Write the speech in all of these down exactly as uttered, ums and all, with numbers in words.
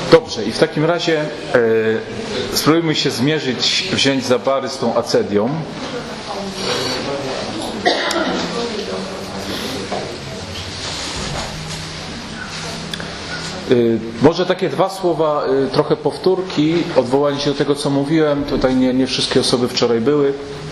Dobrze, i w takim razie e, spróbujmy się zmierzyć, wziąć za bary z tą acedią. Y, może takie dwa słowa, y, trochę powtórki, odwołanie się do tego, co mówiłem. Tutaj nie, nie wszystkie osoby wczoraj były.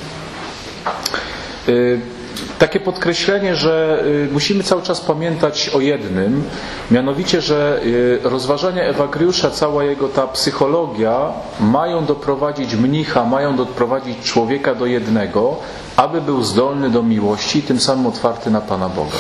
Y, takie podkreślenie, że y, musimy cały czas pamiętać o jednym, mianowicie, że y, rozważania Ewagriusza, cała jego ta psychologia mają doprowadzić mnicha, mają doprowadzić człowieka do jednego, aby był zdolny do miłości i tym samym otwarty na Pana Boga.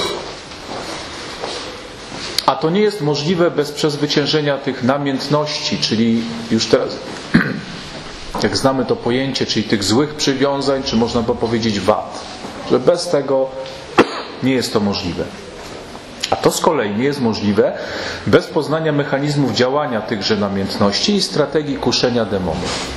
A to nie jest możliwe bez przezwyciężenia tych namiętności, czyli już teraz, jak znamy to pojęcie, czyli tych złych przywiązań, czy można by powiedzieć wad. Że bez tego nie jest to możliwe. A to z kolei nie jest możliwe bez poznania mechanizmów działania tychże namiętności i strategii kuszenia demonów.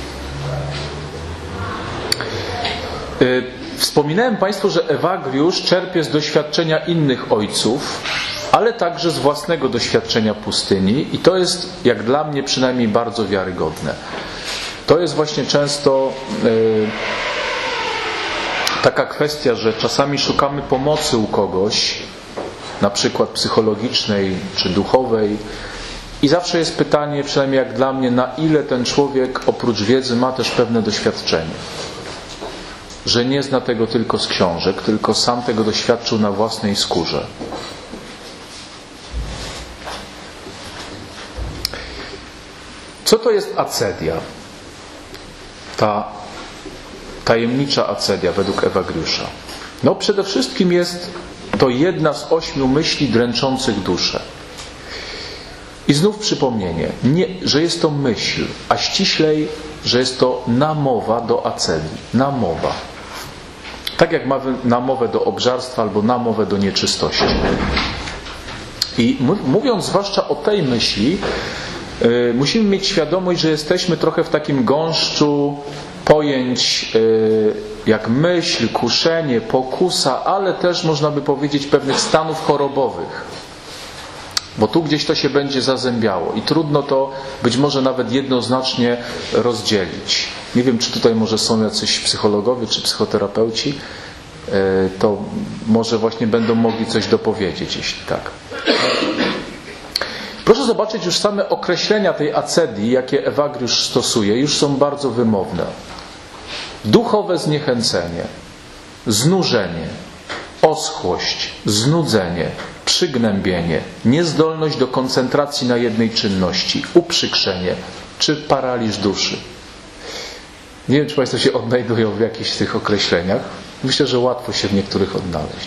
Wspominałem Państwu, że Ewagriusz czerpie z doświadczenia innych ojców, ale także z własnego doświadczenia pustyni i to jest, jak dla mnie przynajmniej, bardzo wiarygodne. To jest właśnie często yy, taka kwestia, że czasami szukamy pomocy u kogoś, na przykład psychologicznej czy duchowej, i zawsze jest pytanie, przynajmniej jak dla mnie, na ile ten człowiek oprócz wiedzy ma też pewne doświadczenie. Że nie zna tego tylko z książek, tylko sam tego doświadczył na własnej skórze. Co to jest acedia? Ta tajemnicza acedia według Ewagriusza. No przede wszystkim jest to jedna z ośmiu myśli dręczących duszę. I znów przypomnienie, nie, że jest to myśl, a ściślej, że jest to namowa do acedii. Namowa. Tak jak mamy namowę do obżarstwa albo namowę do nieczystości. I mówiąc zwłaszcza o tej myśli, yy, musimy mieć świadomość, że jesteśmy trochę w takim gąszczu pojęć yy, jak myśl, kuszenie, pokusa, ale też można by powiedzieć pewnych stanów chorobowych. Bo tu gdzieś to się będzie zazębiało i trudno to być może nawet jednoznacznie rozdzielić. Nie wiem, czy tutaj może są jacyś psychologowie czy psychoterapeuci, to może właśnie będą mogli coś dopowiedzieć, jeśli tak. Proszę zobaczyć, już same określenia tej acedii, jakie Ewagriusz stosuje, już są bardzo wymowne. Duchowe zniechęcenie, znużenie, oschłość, znudzenie, przygnębienie, niezdolność do koncentracji na jednej czynności, uprzykrzenie czy paraliż duszy. Nie wiem, czy Państwo się odnajdują w jakichś z tych określeniach. Myślę, że łatwo się w niektórych odnaleźć.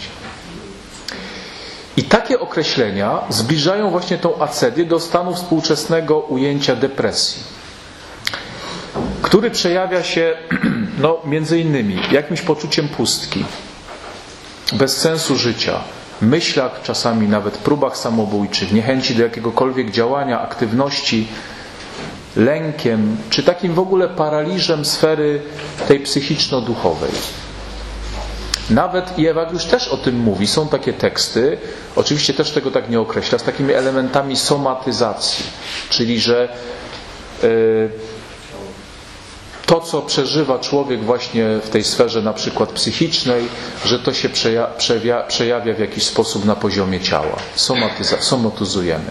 I takie określenia zbliżają właśnie tą acedię do stanu współczesnego ujęcia depresji, który przejawia się no, między innymi jakimś poczuciem pustki, bez sensu życia, myślach, czasami nawet próbach samobójczych, niechęci do jakiegokolwiek działania, aktywności, lękiem, czy takim w ogóle paraliżem sfery tej psychiczno-duchowej. Nawet i Ewagriusz też o tym mówi. Są takie teksty, oczywiście też tego tak nie określa, z takimi elementami somatyzacji, czyli że yy, to, co przeżywa człowiek właśnie w tej sferze na przykład psychicznej, że to się przeja- przejawia, przejawia w jakiś sposób na poziomie ciała. Somatyza- somatyzujemy.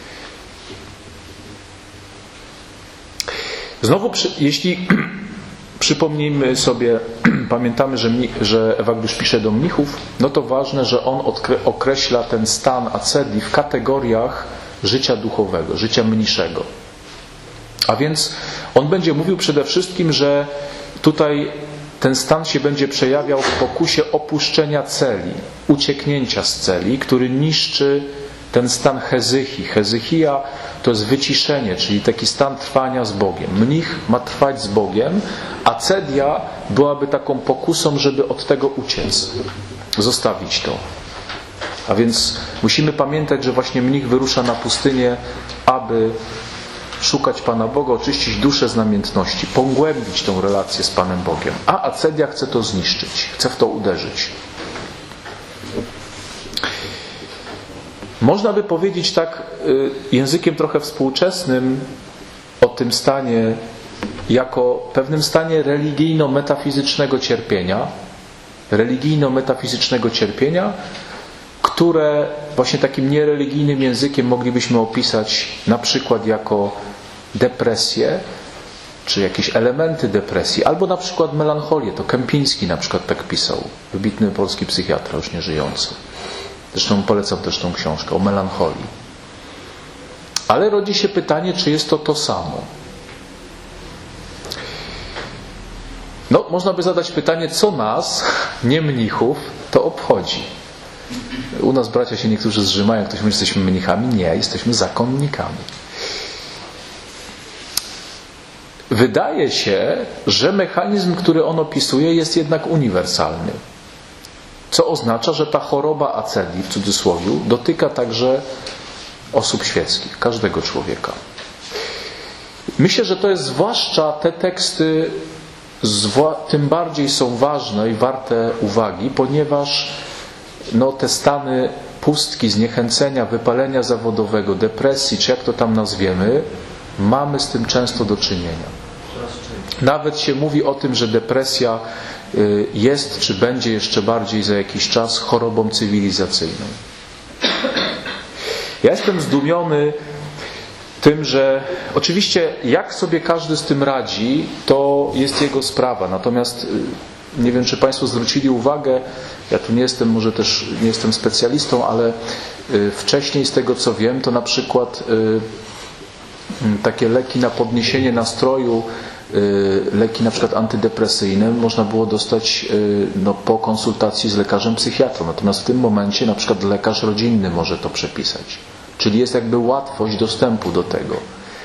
Znowu, przy, jeśli przypomnijmy sobie, pamiętamy, że, że Ewagriusz pisze do mnichów, no to ważne, że on odkre, określa ten stan acedii w kategoriach życia duchowego, życia mniszego. A więc on będzie mówił przede wszystkim, że tutaj ten stan się będzie przejawiał w pokusie opuszczenia celi, ucieknięcia z celi, który niszczy ten stan hezychii. Hezychia to jest wyciszenie, czyli taki stan trwania z Bogiem. Mnich ma trwać z Bogiem, a acedia byłaby taką pokusą, żeby od tego uciec, zostawić to. A więc musimy pamiętać, że właśnie mnich wyrusza na pustynię, aby szukać Pana Boga, oczyścić duszę z namiętności, pogłębić tą relację z Panem Bogiem. A acedia chce to zniszczyć, chce w to uderzyć. Można by powiedzieć tak językiem trochę współczesnym o tym stanie jako pewnym stanie religijno-metafizycznego cierpienia, religijno-metafizycznego cierpienia, które właśnie takim niereligijnym językiem moglibyśmy opisać na przykład jako depresję, czy jakieś elementy depresji, albo na przykład melancholię. To Kępiński na przykład tak pisał, wybitny polski psychiatra, już nieżyjący. Zresztą polecam też tą książkę o melancholii. Ale rodzi się pytanie, czy jest to to samo. No, można by zadać pytanie, co nas, nie mnichów, to obchodzi. U nas bracia się niektórzy zrzymają, ktoś mówi, że jesteśmy mnichami. Nie, jesteśmy zakonnikami. Wydaje się, że mechanizm, który on opisuje, jest jednak uniwersalny. Co oznacza, że ta choroba acedii, w cudzysłowie, dotyka także osób świeckich, każdego człowieka. Myślę, że to jest zwłaszcza te teksty, tym bardziej są ważne i warte uwagi, ponieważ no, te stany pustki, zniechęcenia, wypalenia zawodowego, depresji, czy jak to tam nazwiemy, mamy z tym często do czynienia. Nawet się mówi o tym, że depresja jest, czy będzie jeszcze bardziej za jakiś czas chorobą cywilizacyjną. Ja jestem zdumiony tym, że oczywiście jak sobie każdy z tym radzi, to jest jego sprawa. Natomiast nie wiem, czy Państwo zwrócili uwagę, ja tu nie jestem, może też nie jestem specjalistą, ale wcześniej z tego co wiem, to na przykład takie leki na podniesienie nastroju, leki na przykład antydepresyjne można było dostać no, po konsultacji z lekarzem psychiatrą. Natomiast w tym momencie na przykład lekarz rodzinny może to przepisać. Czyli jest jakby łatwość dostępu do tego.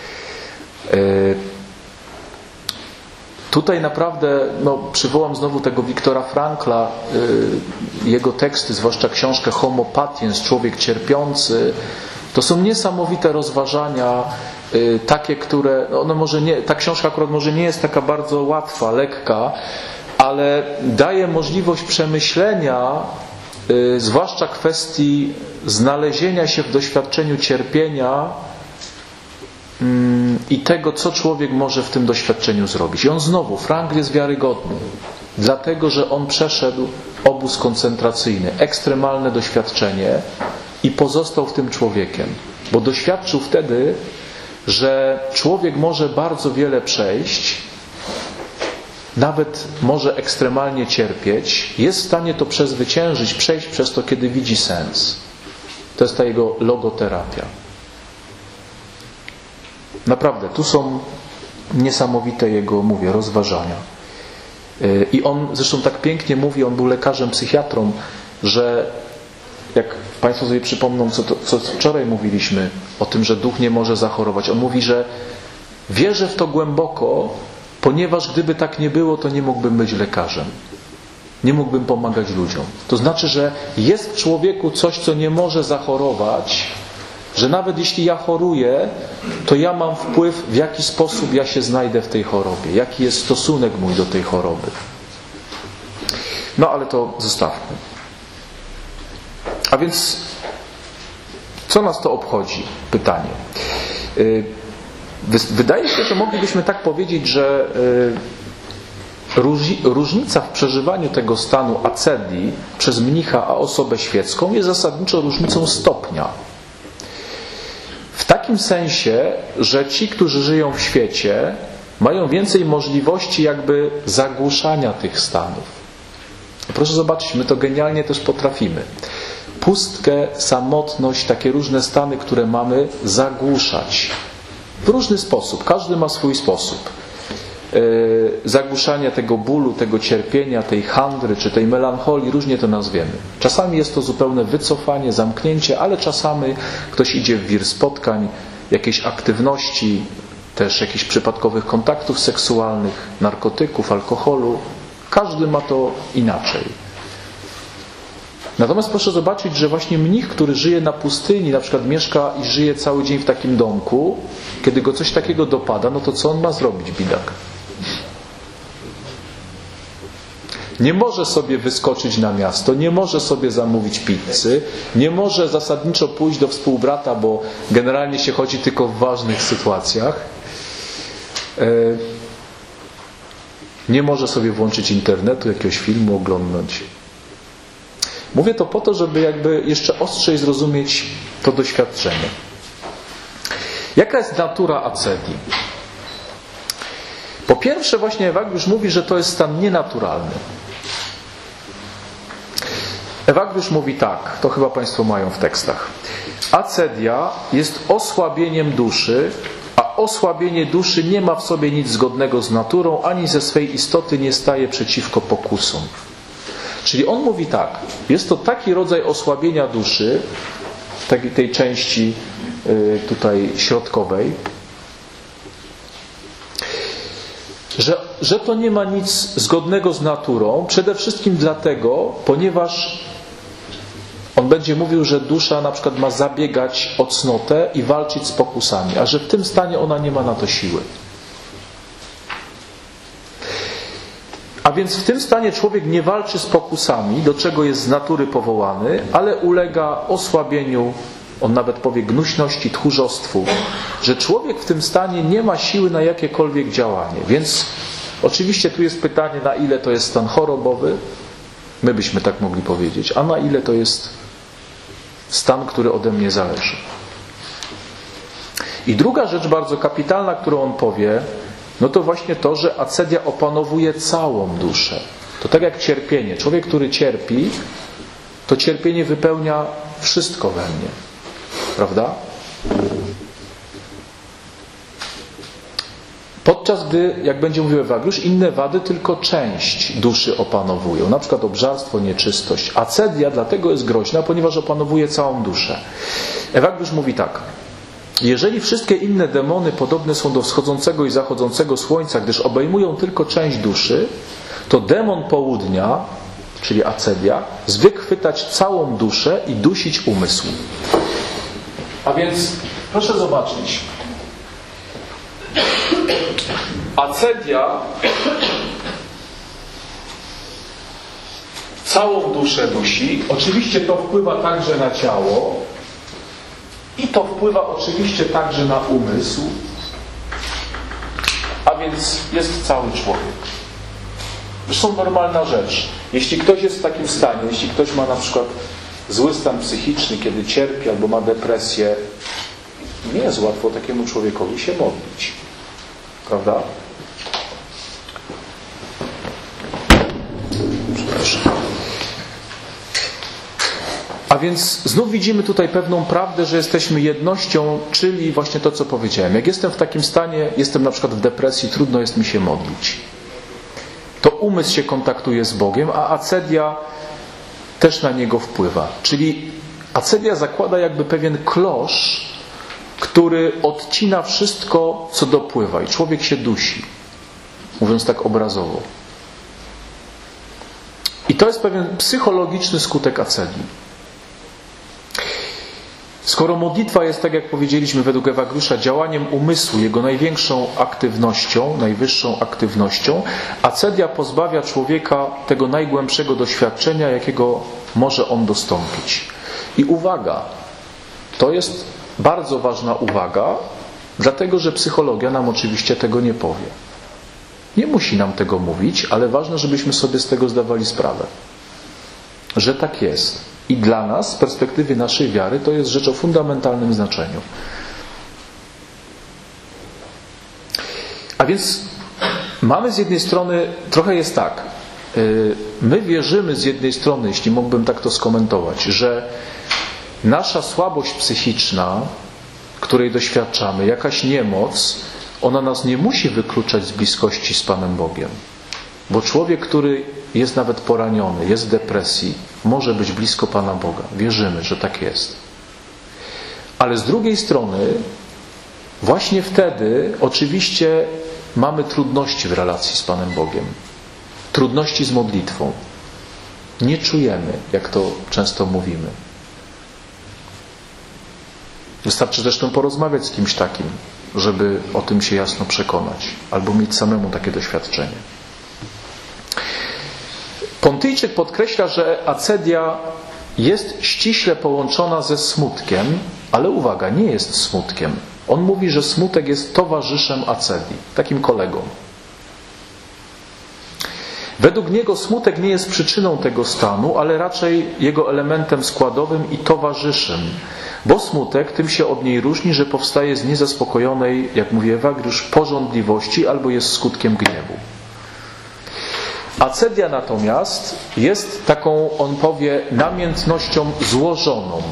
Tutaj naprawdę, no, przywołam znowu tego Wiktora Frankla, jego teksty, zwłaszcza książkę Homo Patiens, Człowiek cierpiący. To są niesamowite rozważania, takie, które, one może nie, ta książka akurat może nie jest taka bardzo łatwa, lekka, ale daje możliwość przemyślenia, zwłaszcza kwestii znalezienia się w doświadczeniu cierpienia i tego, co człowiek może w tym doświadczeniu zrobić. I on znowu, Frankl jest wiarygodny, dlatego, że on przeszedł obóz koncentracyjny, ekstremalne doświadczenie i pozostał w tym człowiekiem, bo doświadczył wtedy, że człowiek może bardzo wiele przejść, nawet może ekstremalnie cierpieć, jest w stanie to przezwyciężyć, przejść przez to, kiedy widzi sens. To jest ta jego logoterapia. Naprawdę, tu są niesamowite jego, mówię, rozważania. I on zresztą tak pięknie mówi, on był lekarzem, psychiatrą, że jak Państwo sobie przypomną, co, to, co wczoraj mówiliśmy o tym, że duch nie może zachorować. On mówi, że wierzę w to głęboko, ponieważ gdyby tak nie było, to nie mógłbym być lekarzem. Nie mógłbym pomagać ludziom. To znaczy, że jest w człowieku coś, co nie może zachorować, że nawet jeśli ja choruję, to ja mam wpływ, w jaki sposób ja się znajdę w tej chorobie. Jaki jest stosunek mój do tej choroby. No ale to zostawmy. A więc co nas to obchodzi? Pytanie. Wydaje się, że moglibyśmy tak powiedzieć, że różnica w przeżywaniu tego stanu acedii przez mnicha a osobę świecką jest zasadniczo różnicą stopnia. W takim sensie, że ci, którzy żyją w świecie, mają więcej możliwości jakby zagłuszania tych stanów. Proszę zobaczyć, my to genialnie też potrafimy. Pustkę, samotność, takie różne stany, które mamy, zagłuszać. W różny sposób. Każdy ma swój sposób. Yy, zagłuszania tego bólu, tego cierpienia, tej handry, czy tej melancholii, różnie to nazwiemy. Czasami jest to zupełne wycofanie, zamknięcie, ale czasami ktoś idzie w wir spotkań, jakiejś aktywności, też jakichś przypadkowych kontaktów seksualnych, narkotyków, alkoholu. Każdy ma to inaczej. Natomiast proszę zobaczyć, że właśnie mnich, który żyje na pustyni, na przykład mieszka i żyje cały dzień w takim domku, kiedy go coś takiego dopada, no to co on ma zrobić, bidak? nie może sobie wyskoczyć na miasto, nie może sobie zamówić pizzy, nie może zasadniczo pójść do współbrata, bo generalnie się chodzi tylko w ważnych sytuacjach. Nie może sobie włączyć internetu, jakiegoś filmu oglądnąć. Mówię to po to, żeby jakby jeszcze ostrzej zrozumieć to doświadczenie. Jaka jest natura acedii? Po pierwsze, właśnie Ewagriusz mówi, że to jest stan nienaturalny. Ewagriusz mówi tak, to chyba Państwo mają w tekstach. Acedia jest osłabieniem duszy, a osłabienie duszy nie ma w sobie nic zgodnego z naturą, ani ze swej istoty nie staje przeciwko pokusom. Czyli on mówi tak, jest to taki rodzaj osłabienia duszy, tej, tej części tutaj środkowej, że, że to nie ma nic zgodnego z naturą, przede wszystkim dlatego, ponieważ on będzie mówił, że dusza na przykład ma zabiegać o cnotę i walczyć z pokusami, a że w tym stanie ona nie ma na to siły. A więc w tym stanie człowiek nie walczy z pokusami, do czego jest z natury powołany, ale ulega osłabieniu, on nawet powie gnuśności, tchórzostwu, że człowiek w tym stanie nie ma siły na jakiekolwiek działanie. Więc oczywiście tu jest pytanie, na ile to jest stan chorobowy, my byśmy tak mogli powiedzieć, a na ile to jest stan, który ode mnie zależy. I druga rzecz bardzo kapitalna, którą on powie, no to właśnie to, że acedia opanowuje całą duszę. To tak jak cierpienie. Człowiek, który cierpi, to cierpienie wypełnia wszystko we mnie. Prawda? Podczas gdy, jak będzie mówił Ewagriusz, inne wady tylko część duszy opanowują. Na przykład obżarstwo, nieczystość. Acedia dlatego jest groźna, ponieważ opanowuje całą duszę. Ewagriusz mówi tak. Jeżeli wszystkie inne demony podobne są do wschodzącego i zachodzącego słońca, gdyż obejmują tylko część duszy, to demon południa, czyli acedia, zwykł chwytać całą duszę i dusić umysł. A więc proszę zobaczyć. Acedia całą duszę dusi. Oczywiście to wpływa także na ciało. I to wpływa oczywiście także na umysł, a więc jest cały człowiek. Zresztą normalna rzecz. Jeśli ktoś jest w takim stanie, jeśli ktoś ma na przykład zły stan psychiczny, kiedy cierpi albo ma depresję, nie jest łatwo takiemu człowiekowi się modlić. Prawda? Przepraszam. A więc znów widzimy tutaj pewną prawdę, że jesteśmy jednością, czyli właśnie to, co powiedziałem. Jak jestem w takim stanie, jestem na przykład w depresji, trudno jest mi się modlić. To umysł się kontaktuje z Bogiem, a acedia też na niego wpływa. Czyli acedia zakłada jakby pewien klosz, który odcina wszystko, co dopływa. I człowiek się dusi. Mówiąc tak obrazowo. I to jest pewien psychologiczny skutek acedii. Skoro modlitwa jest, tak jak powiedzieliśmy według Ewagriusza, działaniem umysłu, jego największą aktywnością, najwyższą aktywnością, acedia pozbawia człowieka tego najgłębszego doświadczenia, jakiego może on dostąpić. I uwaga, to jest bardzo ważna uwaga, dlatego że psychologia nam oczywiście tego nie powie. Nie musi nam tego mówić, ale ważne, żebyśmy sobie z tego zdawali sprawę, że tak jest. I dla nas, z perspektywy naszej wiary, to jest rzecz o fundamentalnym znaczeniu. A więc mamy z jednej strony, trochę jest tak, my wierzymy z jednej strony, jeśli mógłbym tak to skomentować, że nasza słabość psychiczna, której doświadczamy, jakaś niemoc, ona nas nie musi wykluczać z bliskości z Panem Bogiem. Bo człowiek, który jest nawet poraniony, jest w depresji, może być blisko Pana Boga. Wierzymy, że tak jest. Ale z drugiej strony, właśnie wtedy oczywiście mamy trudności w relacji z Panem Bogiem. Trudności z modlitwą. Nie czujemy, jak to często mówimy. Wystarczy zresztą porozmawiać z kimś takim, żeby o tym się jasno przekonać. Albo mieć samemu takie doświadczenie. Pontyjczyk podkreśla, że acedia jest ściśle połączona ze smutkiem, ale uwaga, nie jest smutkiem. On mówi, że smutek jest towarzyszem acedii, takim kolegą. Według niego smutek nie jest przyczyną tego stanu, ale raczej jego elementem składowym i towarzyszym, bo smutek tym się od niej różni, że powstaje z niezaspokojonej, jak mówi Ewagriusz, pożądliwości albo jest skutkiem gniewu. Acedia natomiast jest taką, on powie, namiętnością złożoną.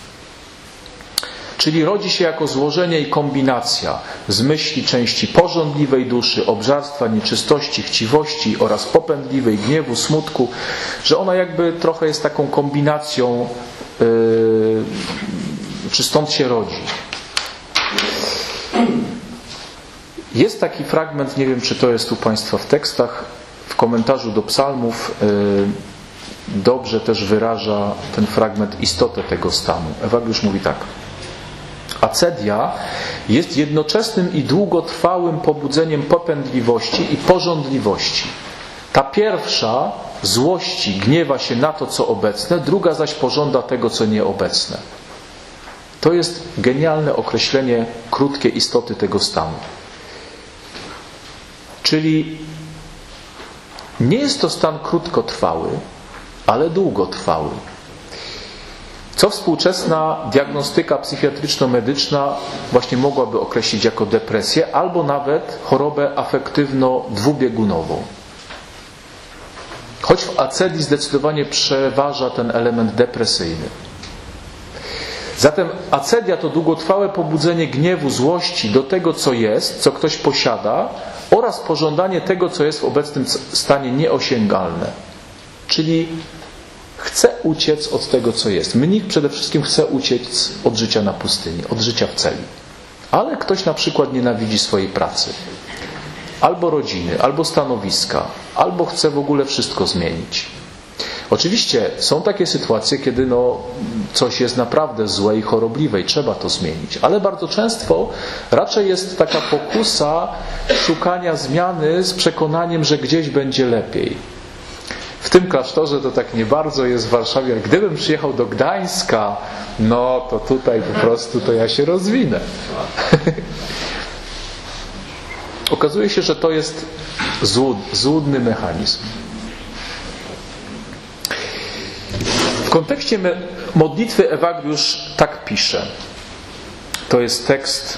Czyli rodzi się jako złożenie i kombinacja z myśli części pożądliwej duszy, obżarstwa, nieczystości, chciwości oraz popędliwej gniewu, smutku, że ona jakby trochę jest taką kombinacją, yy, czy stąd się rodzi. Jest taki fragment, nie wiem czy to jest u Państwa w tekstach, w komentarzu do psalmów yy, dobrze też wyraża ten fragment istotę tego stanu. Ewagriusz mówi tak. Acedia jest jednoczesnym i długotrwałym pobudzeniem popędliwości i pożądliwości. Ta pierwsza złości, gniewa się na to, co obecne, druga zaś pożąda tego, co nieobecne. To jest genialne określenie, krótkie istoty tego stanu. Czyli nie jest to stan krótkotrwały, ale długotrwały. Co współczesna diagnostyka psychiatryczno-medyczna właśnie mogłaby określić jako depresję albo nawet chorobę afektywno-dwubiegunową. Choć w acedii zdecydowanie przeważa ten element depresyjny. Zatem acedia to długotrwałe pobudzenie gniewu, złości do tego, co jest, co ktoś posiada oraz pożądanie tego, co jest w obecnym stanie nieosiągalne. Czyli chce uciec od tego, co jest. Mnich przede wszystkim chce uciec od życia na pustyni, od życia w celi. Ale ktoś na przykład nienawidzi swojej pracy, albo rodziny, albo stanowiska, albo chce w ogóle wszystko zmienić. Oczywiście są takie sytuacje, kiedy no, coś jest naprawdę złe i chorobliwe i trzeba to zmienić, ale bardzo często raczej jest taka pokusa szukania zmiany z przekonaniem, że gdzieś będzie lepiej. W tym klasztorze to tak nie bardzo jest w Warszawie. Gdybym przyjechał do Gdańska, no to tutaj po prostu to ja się rozwinę. Okazuje się, że to jest złud, złudny mechanizm. W kontekście modlitwy Ewagriusz tak pisze. To jest tekst,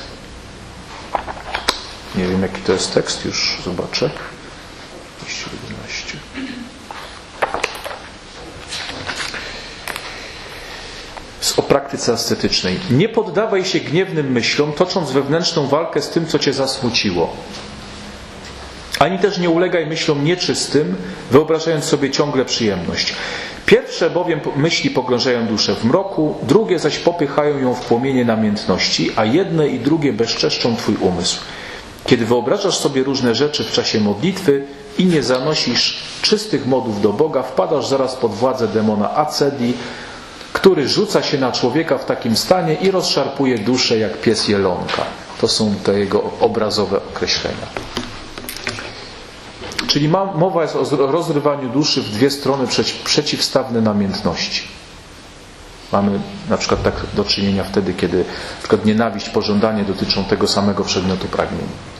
nie wiem jaki to jest tekst, już zobaczę. dwieście jedenaście. O praktyce ascetycznej. Nie poddawaj się gniewnym myślom, tocząc wewnętrzną walkę z tym, co cię zasmuciło. Ani też nie ulegaj myślom nieczystym, wyobrażając sobie ciągle przyjemność. Pierwsze bowiem myśli pogrążają duszę w mroku, drugie zaś popychają ją w płomienie namiętności, a jedne i drugie bezczeszczą twój umysł. Kiedy wyobrażasz sobie różne rzeczy w czasie modlitwy i nie zanosisz czystych modów do Boga, wpadasz zaraz pod władzę demona acedii, który rzuca się na człowieka w takim stanie i rozszarpuje duszę jak pies jelonka. To są te jego obrazowe określenia. Czyli mowa jest o rozrywaniu duszy w dwie strony przeciwstawne namiętności. Mamy na przykład tak do czynienia wtedy, kiedy na przykład nienawiść, pożądanie dotyczą tego samego przedmiotu pragnienia.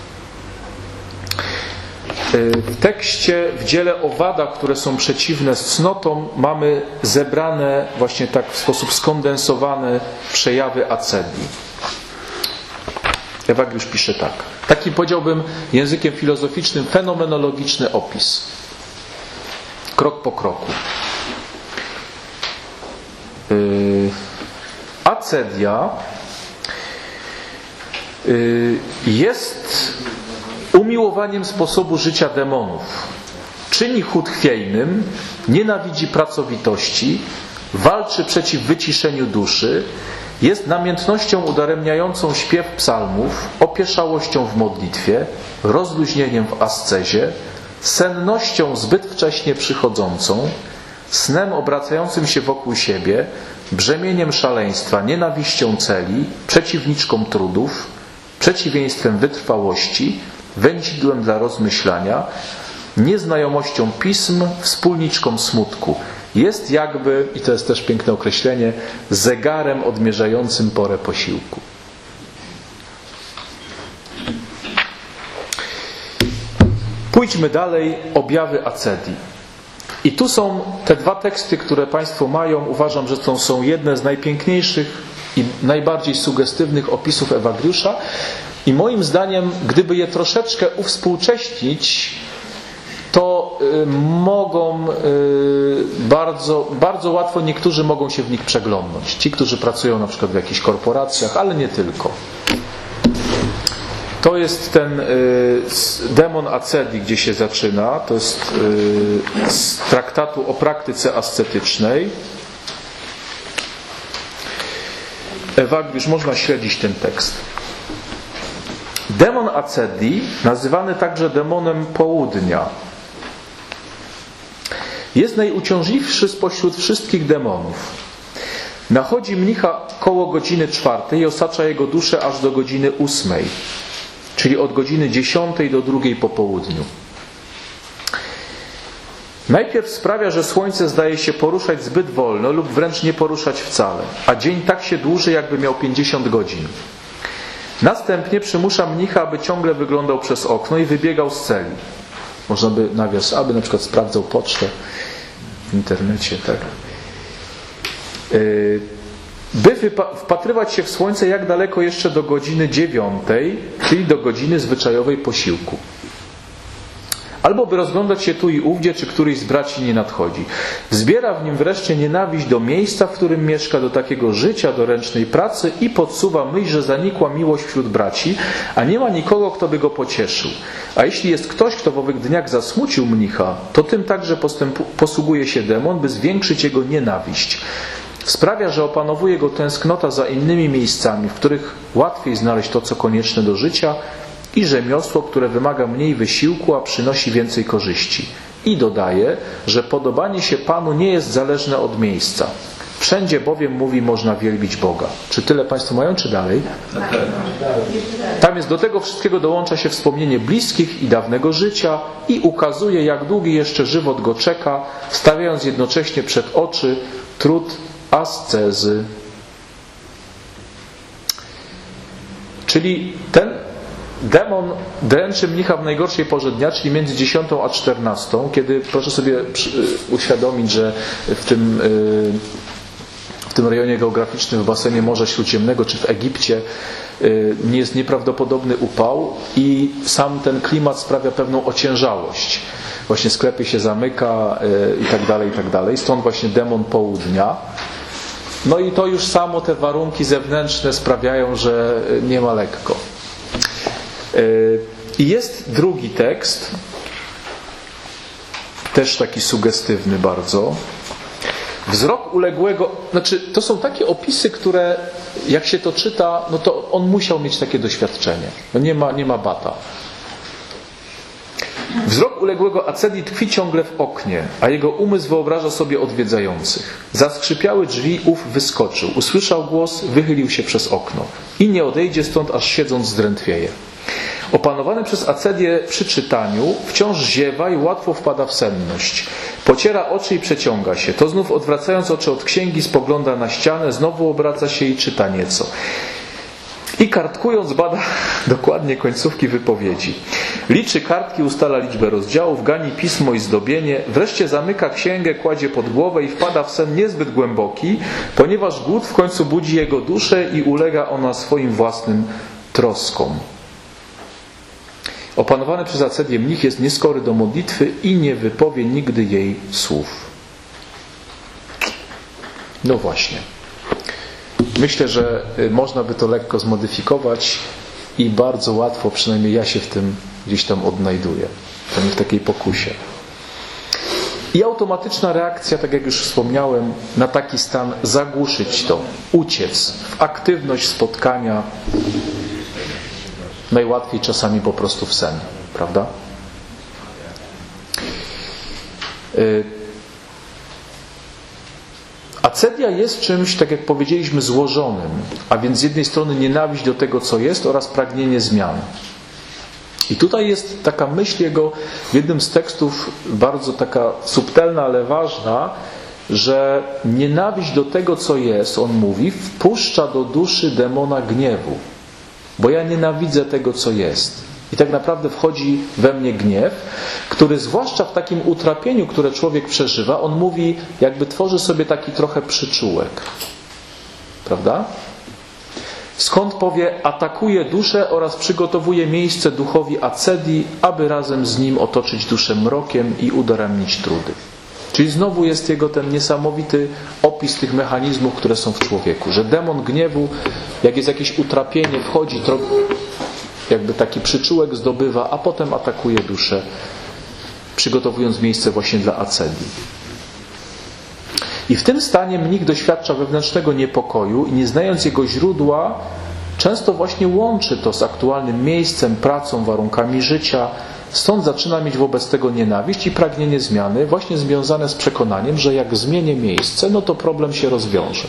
W tekście, w dziele owada, które są przeciwne z cnotą, mamy zebrane właśnie tak w sposób skondensowany przejawy acedii. Ewagriusz pisze tak. Taki powiedziałbym językiem filozoficznym fenomenologiczny opis. Krok po kroku. Yy, acedia yy, jest umiłowaniem sposobu życia demonów. Czyni chód chwiejnym, nienawidzi pracowitości, walczy przeciw wyciszeniu duszy, jest namiętnością udaremniającą śpiew psalmów, opieszałością w modlitwie, rozluźnieniem w ascezie, sennością zbyt wcześnie przychodzącą, snem obracającym się wokół siebie, brzemieniem szaleństwa, nienawiścią celi, przeciwniczką trudów, przeciwieństwem wytrwałości, wędzidłem dla rozmyślania, nieznajomością pism, wspólniczką smutku. Jest jakby, i to jest też piękne określenie, zegarem odmierzającym porę posiłku. Pójdźmy dalej, objawy Acedii. I tu są te dwa teksty, które Państwo mają. Uważam, że to są jedne z najpiękniejszych i najbardziej sugestywnych opisów Ewagriusza. I moim zdaniem, gdyby je troszeczkę uwspółcześnić, to y, mogą y, bardzo, bardzo łatwo niektórzy mogą się w nich przeglądnąć. Ci, którzy pracują na przykład w jakichś korporacjach, ale nie tylko. To jest ten y, demon Acedii, gdzie się zaczyna. To jest y, z traktatu o praktyce ascetycznej. Ewagriusz, można śledzić ten tekst. Demon Acedii, nazywany także demonem południa, jest najuciążliwszy spośród wszystkich demonów. Nachodzi mnicha koło godziny czwartej i osacza jego duszę aż do godziny ósmej, czyli od godziny dziesiątej do drugiej po południu. Najpierw sprawia, że słońce zdaje się poruszać zbyt wolno lub wręcz nie poruszać wcale, a dzień tak się dłuży, jakby miał pięćdziesiąt godzin. Następnie przymusza mnicha, aby ciągle wyglądał przez okno i wybiegał z celi. Można by nawias, aby na przykład sprawdzał pocztę w internecie, tak. By wpatrywać się w słońce jak daleko jeszcze do godziny dziewiątej, czyli do godziny zwyczajowej posiłku. Albo by rozglądać się tu i ówdzie, czy któryś z braci nie nadchodzi. Wzbiera w nim wreszcie nienawiść do miejsca, w którym mieszka, do takiego życia, do ręcznej pracy i podsuwa myśl, że zanikła miłość wśród braci, a nie ma nikogo, kto by go pocieszył. A jeśli jest ktoś, kto w owych dniach zasmucił mnicha, to tym także postępu, posługuje się demon, by zwiększyć jego nienawiść. Sprawia, że opanowuje go tęsknota za innymi miejscami, w których łatwiej znaleźć to, co konieczne do życia, i rzemiosło, które wymaga mniej wysiłku, a przynosi więcej korzyści. I dodaje, że podobanie się Panu nie jest zależne od miejsca. Wszędzie bowiem, mówi, można wielbić Boga. Czy tyle Państwo mają, czy dalej? Tam jest, do tego wszystkiego dołącza się wspomnienie bliskich i dawnego życia i ukazuje, jak długi jeszcze żywot go czeka, stawiając jednocześnie przed oczy trud ascezy. Czyli ten demon dręczy mnicha w najgorszej porze dnia, czyli między dziesiątą a czternastą, kiedy, proszę sobie uświadomić, że w tym, w tym rejonie geograficznym, w basenie Morza Śródziemnego, czy w Egipcie nie jest nieprawdopodobny upał i sam ten klimat sprawia pewną ociężałość. Właśnie sklepy się zamyka i tak dalej, i tak dalej. Stąd właśnie demon południa. No i to już samo te warunki zewnętrzne sprawiają, że nie ma lekko. I jest drugi tekst, też taki sugestywny bardzo. Wzrok uległego, znaczy to są takie opisy, które jak się to czyta, no to on musiał mieć takie doświadczenie. No nie ma, nie ma bata. Wzrok uległego Acedii tkwi ciągle w oknie, a jego umysł wyobraża sobie odwiedzających. Zaskrzypiały drzwi, ów wyskoczył. Usłyszał głos, wychylił się przez okno. I nie odejdzie stąd, aż siedząc zdrętwieje. Opanowany przez Acedię przy czytaniu, wciąż ziewa i łatwo wpada w senność. Pociera oczy i przeciąga się. To znów odwracając oczy od księgi spogląda na ścianę, znowu obraca się i czyta nieco. I kartkując bada dokładnie końcówki wypowiedzi. Liczy kartki, ustala liczbę rozdziałów, gani pismo i zdobienie, wreszcie zamyka księgę, kładzie pod głowę i wpada w sen niezbyt głęboki, ponieważ głód w końcu budzi jego duszę i ulega ona swoim własnym troskom. Opanowany przez Acedię mnich jest nieskory do modlitwy i nie wypowie nigdy jej słów. No właśnie. Myślę, że można by to lekko zmodyfikować i bardzo łatwo, przynajmniej ja się w tym gdzieś tam odnajduję. To nie w takiej pokusie. I automatyczna reakcja, tak jak już wspomniałem, na taki stan zagłuszyć to, uciec w aktywność spotkania, najłatwiej czasami po prostu w sen, prawda? Acedia jest czymś, tak jak powiedzieliśmy, złożonym, a więc z jednej strony nienawiść do tego, co jest oraz pragnienie zmian. I tutaj jest taka myśl jego w jednym z tekstów, bardzo taka subtelna, ale ważna, że nienawiść do tego, co jest, on mówi, wpuszcza do duszy demona gniewu. Bo ja nienawidzę tego, co jest. I tak naprawdę wchodzi we mnie gniew, który zwłaszcza w takim utrapieniu, które człowiek przeżywa, on mówi, jakby tworzy sobie taki trochę przyczółek. Prawda? Skąd powie, atakuje duszę oraz przygotowuje miejsce duchowi acedii, aby razem z nim otoczyć duszę mrokiem i udaremnić trudy. Czyli znowu jest jego ten niesamowity opis tych mechanizmów, które są w człowieku. Że demon gniewu, jak jest jakieś utrapienie, wchodzi, jakby taki przyczółek zdobywa, a potem atakuje duszę, przygotowując miejsce właśnie dla acedii. I w tym stanie mnich doświadcza wewnętrznego niepokoju i nie znając jego źródła, często właśnie łączy to z aktualnym miejscem, pracą, warunkami życia. Stąd zaczyna mieć wobec tego nienawiść i pragnienie zmiany, właśnie związane z przekonaniem, że jak zmienię miejsce, no to problem się rozwiąże.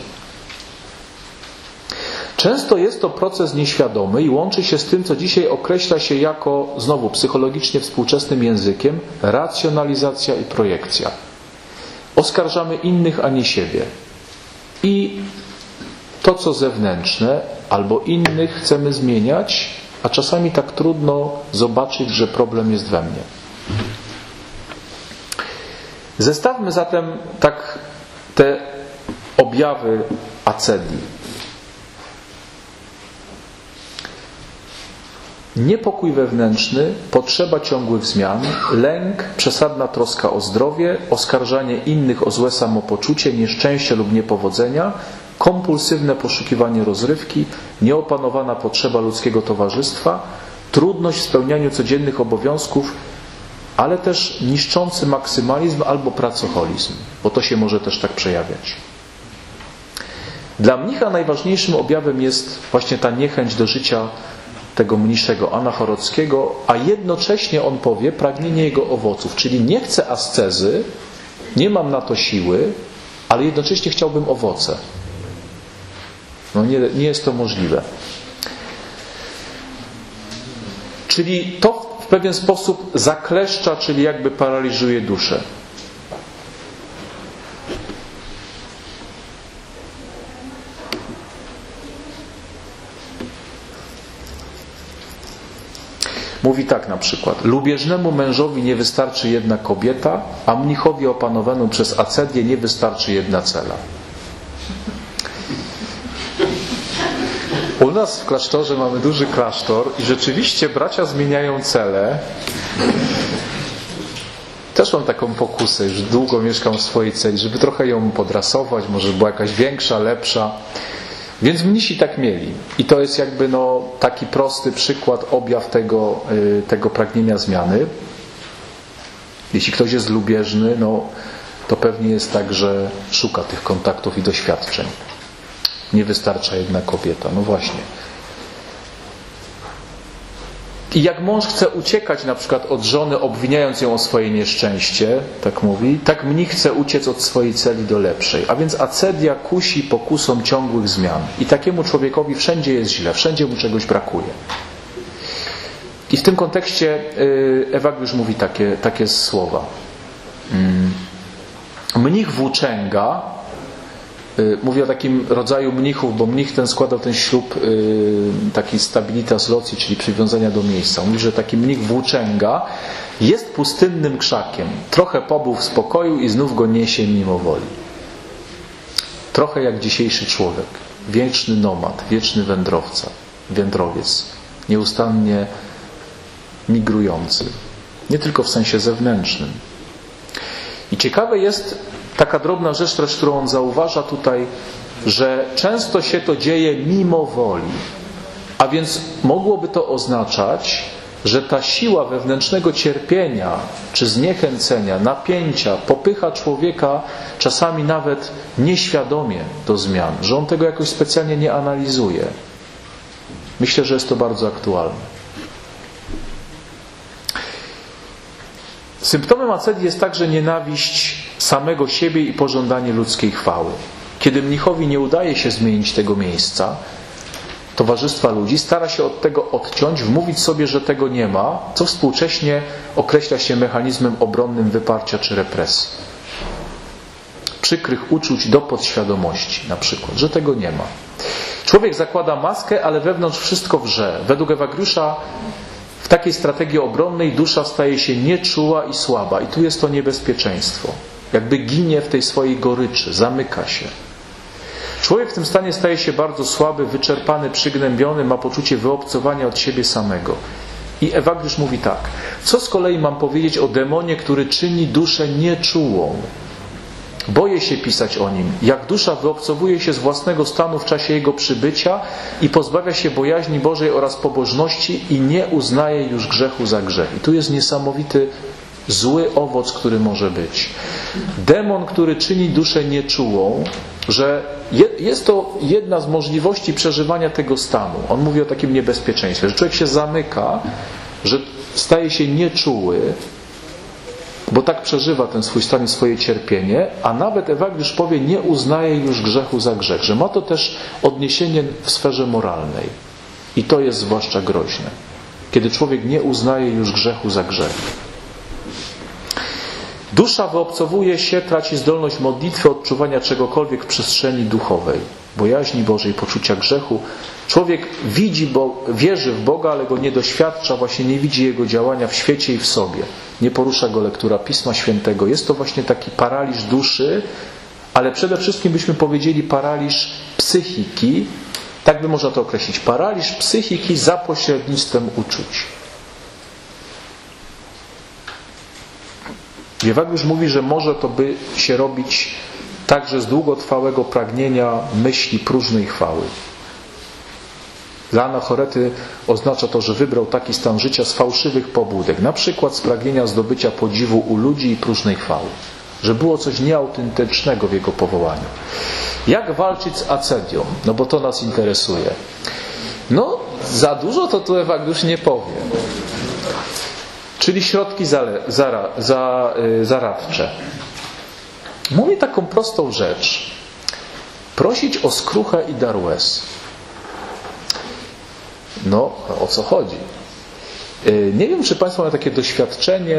Często jest to proces nieświadomy i łączy się z tym, co dzisiaj określa się jako, znowu psychologicznie współczesnym językiem, racjonalizacja i projekcja. Oskarżamy innych, a nie siebie. I to, co zewnętrzne, albo innych chcemy zmieniać, a czasami tak trudno zobaczyć, że problem jest we mnie. Zestawmy zatem tak te objawy acedii. Niepokój wewnętrzny, potrzeba ciągłych zmian, lęk, przesadna troska o zdrowie, oskarżanie innych o złe samopoczucie, nieszczęście lub niepowodzenia, kompulsywne poszukiwanie rozrywki, nieopanowana potrzeba ludzkiego towarzystwa, trudność w spełnianiu codziennych obowiązków, ale też niszczący maksymalizm albo pracoholizm, bo to się może też tak przejawiać. Dla mnicha najważniejszym objawem jest właśnie ta niechęć do życia tego mniejszego anachorockiego, a jednocześnie on powie pragnienie jego owoców, czyli nie chcę ascezy, nie mam na to siły, ale jednocześnie chciałbym owoce. No nie, nie jest to możliwe. Czyli to w pewien sposób zakleszcza, czyli jakby paraliżuje duszę. Mówi tak na przykład: lubieżnemu mężowi nie wystarczy jedna kobieta, a mnichowi opanowanemu przez acedię nie wystarczy jedna cela. U nas w klasztorze mamy duży klasztor i rzeczywiście bracia zmieniają cele. Też mam taką pokusę, już długo mieszkam w swojej celi, żeby trochę ją podrasować, może była jakaś większa, lepsza. Więc mnisi tak mieli. I to jest jakby no, taki prosty przykład, objaw tego, yy, tego pragnienia zmiany. Jeśli ktoś jest lubieżny, no, to pewnie jest tak, że szuka tych kontaktów i doświadczeń. Nie wystarcza jedna kobieta. No właśnie. I jak mąż chce uciekać na przykład od żony, obwiniając ją o swoje nieszczęście, tak mówi, tak mnich chce uciec od swojej celi do lepszej. A więc acedia kusi pokusą ciągłych zmian. I takiemu człowiekowi wszędzie jest źle, wszędzie mu czegoś brakuje. I w tym kontekście Ewagriusz mówi takie, takie słowa. Mnich włóczęga, mówię o takim rodzaju mnichów, bo mnich ten składał ten ślub taki stabilitas loci, czyli przywiązania do miejsca. Mówi, że taki mnich włóczęga jest pustynnym krzakiem. Trochę pobył w spokoju i znów go niesie mimo woli. Trochę jak dzisiejszy człowiek. Wieczny nomad, wieczny wędrowca, wędrowiec. Nieustannie migrujący. Nie tylko w sensie zewnętrznym. I ciekawe jest taka drobna rzecz też, którą on zauważa tutaj, że często się to dzieje mimo woli. A więc mogłoby to oznaczać, że ta siła wewnętrznego cierpienia, czy zniechęcenia, napięcia, popycha człowieka czasami nawet nieświadomie do zmian, że on tego jakoś specjalnie nie analizuje. Myślę, że jest to bardzo aktualne. Symptomem acedii jest także nienawiść samego siebie i pożądanie ludzkiej chwały. Kiedy mnichowi nie udaje się zmienić tego miejsca, towarzystwa ludzi, stara się od tego odciąć, wmówić sobie, że tego nie ma, co współcześnie określa się mechanizmem obronnym wyparcia czy represji. Przykrych uczuć do podświadomości na przykład, że tego nie ma. Człowiek zakłada maskę, ale wewnątrz wszystko wrze. Według Ewagriusza w takiej strategii obronnej dusza staje się nieczuła i słaba. I tu jest to niebezpieczeństwo. Jakby ginie w tej swojej goryczy, zamyka się. Człowiek w tym stanie staje się bardzo słaby, wyczerpany, przygnębiony, ma poczucie wyobcowania od siebie samego. I Ewagriusz mówi tak. Co z kolei mam powiedzieć o demonie, który czyni duszę nieczułą? Boję się pisać o nim, jak dusza wyobcowuje się z własnego stanu w czasie jego przybycia i pozbawia się bojaźni Bożej oraz pobożności i nie uznaje już grzechu za grzech. I tu jest niesamowity, zły owoc, który może być. Demon, który czyni duszę nieczułą, że jest to jedna z możliwości przeżywania tego stanu. On mówi o takim niebezpieczeństwie, że człowiek się zamyka, że staje się nieczuły, bo tak przeżywa ten swój stan i swoje cierpienie, a nawet Ewagriusz powie, nie uznaje już grzechu za grzech, że ma to też odniesienie w sferze moralnej. I to jest zwłaszcza groźne, kiedy człowiek nie uznaje już grzechu za grzech. Dusza wyobcowuje się, traci zdolność modlitwy, odczuwania czegokolwiek w przestrzeni duchowej, bojaźni Bożej, poczucia grzechu. Człowiek widzi, bo wierzy w Boga, ale go nie doświadcza, właśnie nie widzi Jego działania w świecie i w sobie. Nie porusza go lektura Pisma Świętego. Jest to właśnie taki paraliż duszy, ale przede wszystkim byśmy powiedzieli paraliż psychiki. Tak by można to określić. Paraliż psychiki za pośrednictwem uczuć. Ewagriusz mówi, że może to by się robić także z długotrwałego pragnienia myśli próżnej chwały. Dla Anachorety oznacza to, że wybrał taki stan życia z fałszywych pobudek, na przykład z pragnienia zdobycia podziwu u ludzi i próżnej chwały, że było coś nieautentycznego w jego powołaniu. Jak walczyć z acedią? No bo to nas interesuje. No, za dużo to tu Ewagriusz nie powie. Czyli środki zale, zara, za, y, zaradcze. Mówi taką prostą rzecz. Prosić o skruchę i dar łez. No, o co chodzi? Nie wiem, czy Państwo mają takie doświadczenie,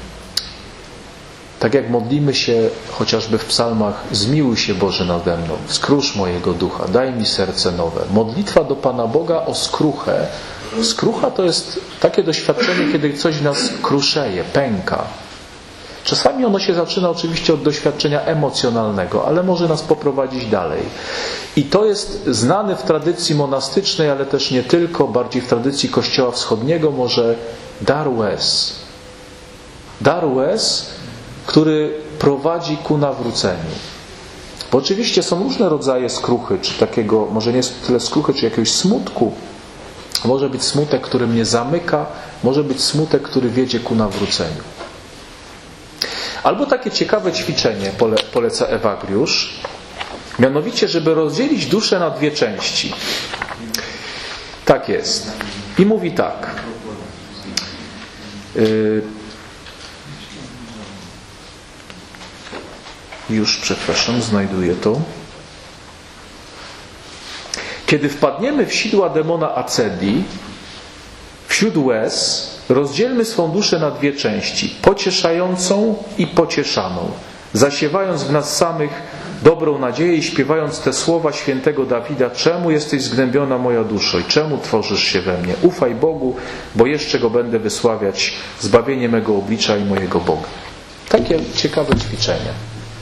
tak jak modlimy się chociażby w psalmach: zmiłuj się Boże nade mną, skrusz mojego ducha, daj mi serce nowe. Modlitwa do Pana Boga o skruchę. Skrucha to jest takie doświadczenie, kiedy coś w nas kruszeje, pęka. Czasami ono się zaczyna oczywiście od doświadczenia emocjonalnego, ale może nas poprowadzić dalej. I to jest znane w tradycji monastycznej, ale też nie tylko, bardziej w tradycji Kościoła Wschodniego, może dar łez. Dar łez, który prowadzi ku nawróceniu. Bo oczywiście są różne rodzaje skruchy, czy takiego, może nie tyle skruchy, czy jakiegoś smutku. Może być smutek, który mnie zamyka, może być smutek, który wiedzie ku nawróceniu. Albo takie ciekawe ćwiczenie pole, poleca Ewagriusz, mianowicie, żeby rozdzielić duszę na dwie części. Tak jest. I mówi tak. Yy, już, przepraszam, znajduję to. Kiedy wpadniemy w sidła demona acedii, wśród łez, rozdzielmy swą duszę na dwie części, pocieszającą i pocieszaną, zasiewając w nas samych dobrą nadzieję i śpiewając te słowa świętego Dawida: czemu jesteś zgnębiona moja duszo i czemu tworzysz się we mnie? Ufaj Bogu, bo jeszcze Go będę wysławiać, zbawienie mego oblicza i mojego Boga. Takie ciekawe ćwiczenie.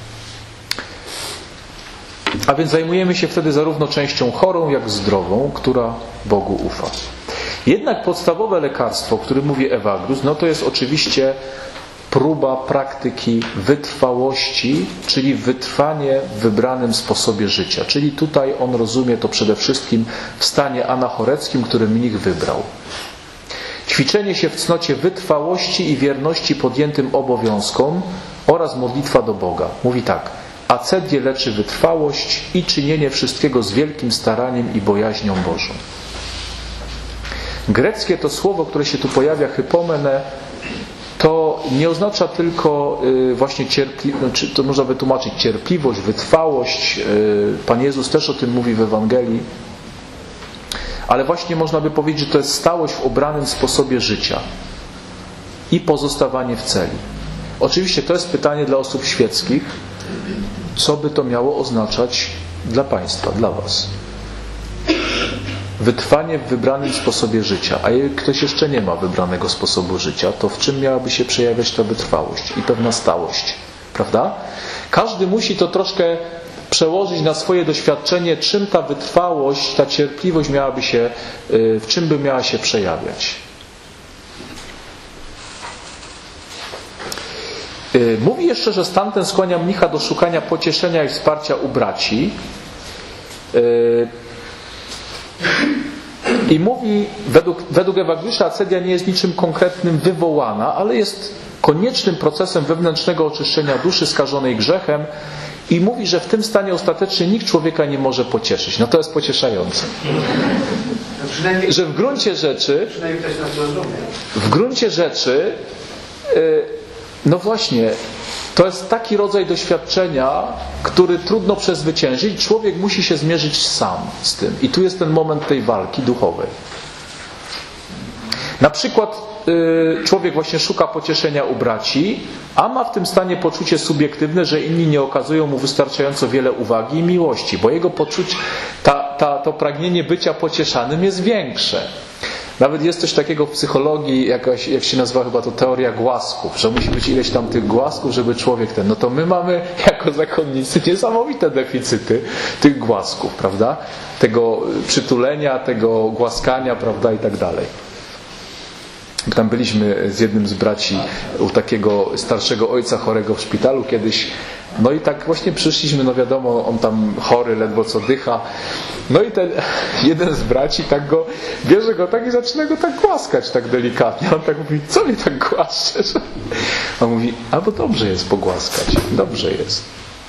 A więc zajmujemy się wtedy zarówno częścią chorą, jak zdrową, która Bogu ufa. Jednak podstawowe lekarstwo, o którym mówi Ewagriusz, no to jest oczywiście próba praktyki wytrwałości, czyli wytrwanie w wybranym sposobie życia. Czyli tutaj on rozumie to przede wszystkim w stanie anachoreckim, który mnich wybrał. Ćwiczenie się w cnocie wytrwałości i wierności podjętym obowiązkom oraz modlitwa do Boga. Mówi tak: acedię leczy wytrwałość i czynienie wszystkiego z wielkim staraniem i bojaźnią Bożą. Greckie to słowo, które się tu pojawia, hypomene, to nie oznacza tylko właśnie cierpliwość, to można wytłumaczyć cierpliwość, wytrwałość. Pan Jezus też o tym mówi w Ewangelii. ale właśnie można by powiedzieć, że to jest stałość w obranym sposobie życia i pozostawanie w celi. Oczywiście to jest pytanie dla osób świeckich, co by to miało oznaczać dla Państwa, dla Was. Wytrwanie w wybranym sposobie życia. A jeżeli ktoś jeszcze nie ma wybranego sposobu życia, to w czym miałaby się przejawiać ta wytrwałość i pewna stałość? Prawda? Każdy musi to troszkę przełożyć na swoje doświadczenie, czym ta wytrwałość, ta cierpliwość miałaby się, w czym by miała się przejawiać. Mówi jeszcze, że stan ten skłania mnicha do szukania pocieszenia i wsparcia u braci. I mówi, według, według Ewagriusza acedia nie jest niczym konkretnym wywołana, ale jest koniecznym procesem wewnętrznego oczyszczenia duszy skażonej grzechem i mówi, że w tym stanie ostatecznie nikt człowieka nie może pocieszyć. No to jest pocieszające. No że w gruncie rzeczy w gruncie rzeczy no właśnie, to jest taki rodzaj doświadczenia, który trudno przezwyciężyć. Człowiek musi się zmierzyć sam z tym. I tu jest ten moment tej walki duchowej. Na przykład yy, człowiek właśnie szuka pocieszenia u braci, a ma w tym stanie poczucie subiektywne, że inni nie okazują mu wystarczająco wiele uwagi i miłości, bo jego poczucie, ta, ta, to pragnienie bycia pocieszanym jest większe. Nawet jest coś takiego w psychologii, jakaś, jak się nazywa chyba to teoria głasków, że musi być ileś tam tych głasków, żeby człowiek ten... No to my mamy jako zakonnicy niesamowite deficyty tych głasków, prawda? Tego przytulenia, tego głaskania, prawda? I tak dalej. Tam byliśmy z jednym z braci u takiego starszego ojca chorego w szpitalu kiedyś. No i tak właśnie przyszliśmy, no wiadomo, on tam chory, ledwo co dycha. No i ten jeden z braci tak go, bierze go tak i zaczyna go tak głaskać tak delikatnie. On tak mówi, co mnie tak głaszczesz? On mówi, a bo dobrze jest pogłaskać, dobrze jest.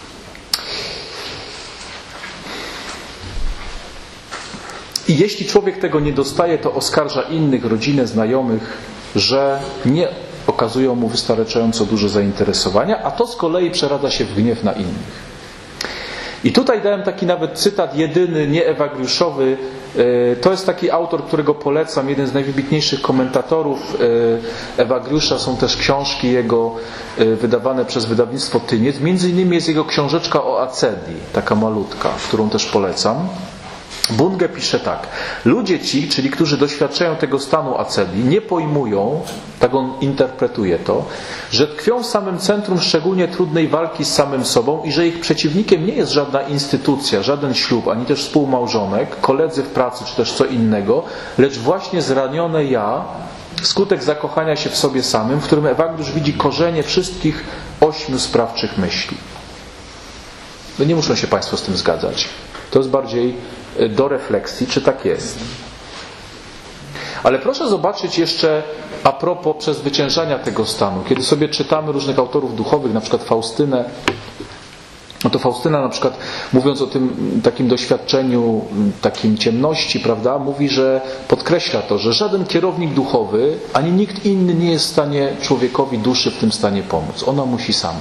I jeśli człowiek tego nie dostaje, to oskarża innych, rodzinę, znajomych, że nie okazują mu wystarczająco dużo zainteresowania, a to z kolei przeradza się w gniew na innych. I tutaj dałem taki nawet cytat jedyny, nie ewagriuszowy. To jest taki autor, którego polecam, jeden z najwybitniejszych komentatorów Ewagriusza. Są też książki jego wydawane przez wydawnictwo Tyniec. Między innymi jest jego książeczka o acedii, taka malutka, którą też polecam. Bungę pisze tak. Ludzie ci, czyli którzy doświadczają tego stanu acedii, nie pojmują, tak on interpretuje to, że tkwią w samym centrum szczególnie trudnej walki z samym sobą i że ich przeciwnikiem nie jest żadna instytucja, żaden ślub, ani też współmałżonek, koledzy w pracy, czy też co innego, lecz właśnie zranione ja, skutek zakochania się w sobie samym, w którym Ewagriusz widzi korzenie wszystkich ośmiu sprawczych myśli. No nie muszą się Państwo z tym zgadzać. To jest bardziej do refleksji, czy tak jest. Ale proszę zobaczyć jeszcze a propos przezwyciężania tego stanu. Kiedy sobie czytamy różnych autorów duchowych, na przykład Faustynę, no to Faustyna na przykład, mówiąc o tym takim doświadczeniu, takim ciemności, prawda, mówi, że podkreśla to, że żaden kierownik duchowy, ani nikt inny nie jest w stanie człowiekowi duszy w tym stanie pomóc. Ona musi sama.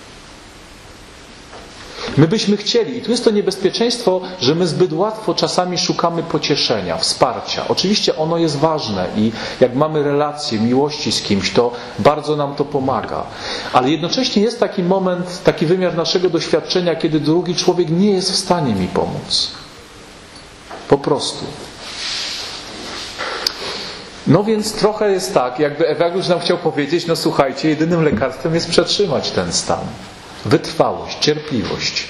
My byśmy chcieli, i tu jest to niebezpieczeństwo, że my zbyt łatwo czasami szukamy pocieszenia, wsparcia. Oczywiście ono jest ważne i jak mamy relacje, miłości z kimś, to bardzo nam to pomaga. Ale jednocześnie jest taki moment, taki wymiar naszego doświadczenia, kiedy drugi człowiek nie jest w stanie mi pomóc. Po prostu. No więc trochę jest tak, jakby Ewagriusz nam chciał powiedzieć, no słuchajcie, jedynym lekarstwem jest przetrzymać ten stan. Wytrwałość, cierpliwość.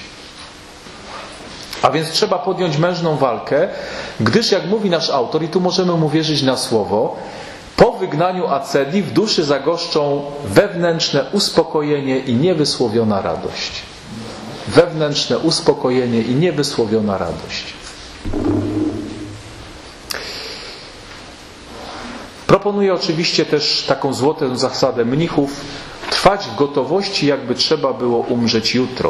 A więc trzeba podjąć mężną walkę, gdyż jak mówi nasz autor, i tu możemy mu wierzyć na słowo, po wygnaniu acedii w duszy zagoszczą wewnętrzne uspokojenie i niewysłowiona radość. Wewnętrzne uspokojenie i niewysłowiona radość. Proponuję oczywiście też taką złotą zasadę mnichów: trwać w gotowości, jakby trzeba było umrzeć jutro.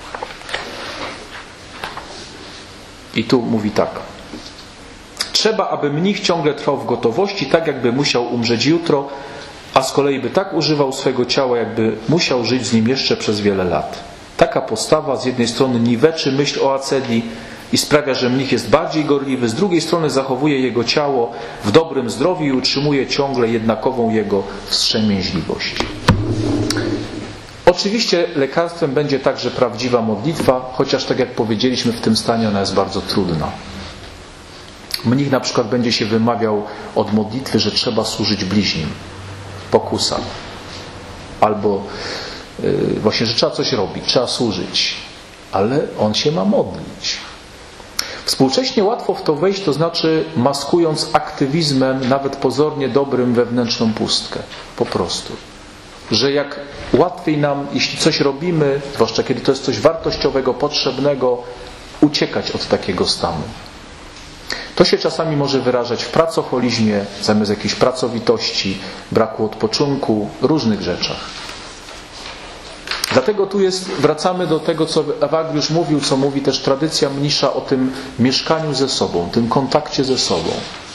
I tu mówi tak. Trzeba, aby mnich ciągle trwał w gotowości, tak jakby musiał umrzeć jutro, a z kolei by tak używał swego ciała, jakby musiał żyć z nim jeszcze przez wiele lat. Taka postawa z jednej strony niweczy myśl o acedii, i sprawia, że mnich jest bardziej gorliwy, z drugiej strony zachowuje jego ciało w dobrym zdrowiu i utrzymuje ciągle jednakową jego wstrzemięźliwość. Oczywiście lekarstwem będzie także prawdziwa modlitwa, chociaż tak jak powiedzieliśmy, w tym stanie ona jest bardzo trudna. Mnich na przykład będzie się wymawiał od modlitwy, że trzeba służyć bliźnim, pokusa, albo yy, właśnie, że trzeba coś robić, trzeba służyć, ale on się ma modlić. Współcześnie łatwo w to wejść, to znaczy maskując aktywizmem, nawet pozornie dobrym, wewnętrzną pustkę. Po prostu. Że jak łatwiej nam, jeśli coś robimy, zwłaszcza kiedy to jest coś wartościowego, potrzebnego, uciekać od takiego stanu. To się czasami może wyrażać w pracoholizmie, zamiast jakiejś pracowitości, braku odpoczynku, różnych rzeczach. Dlatego tu jest, wracamy do tego, co Ewagriusz mówił, co mówi też tradycja mnisza o tym mieszkaniu ze sobą, tym kontakcie ze sobą.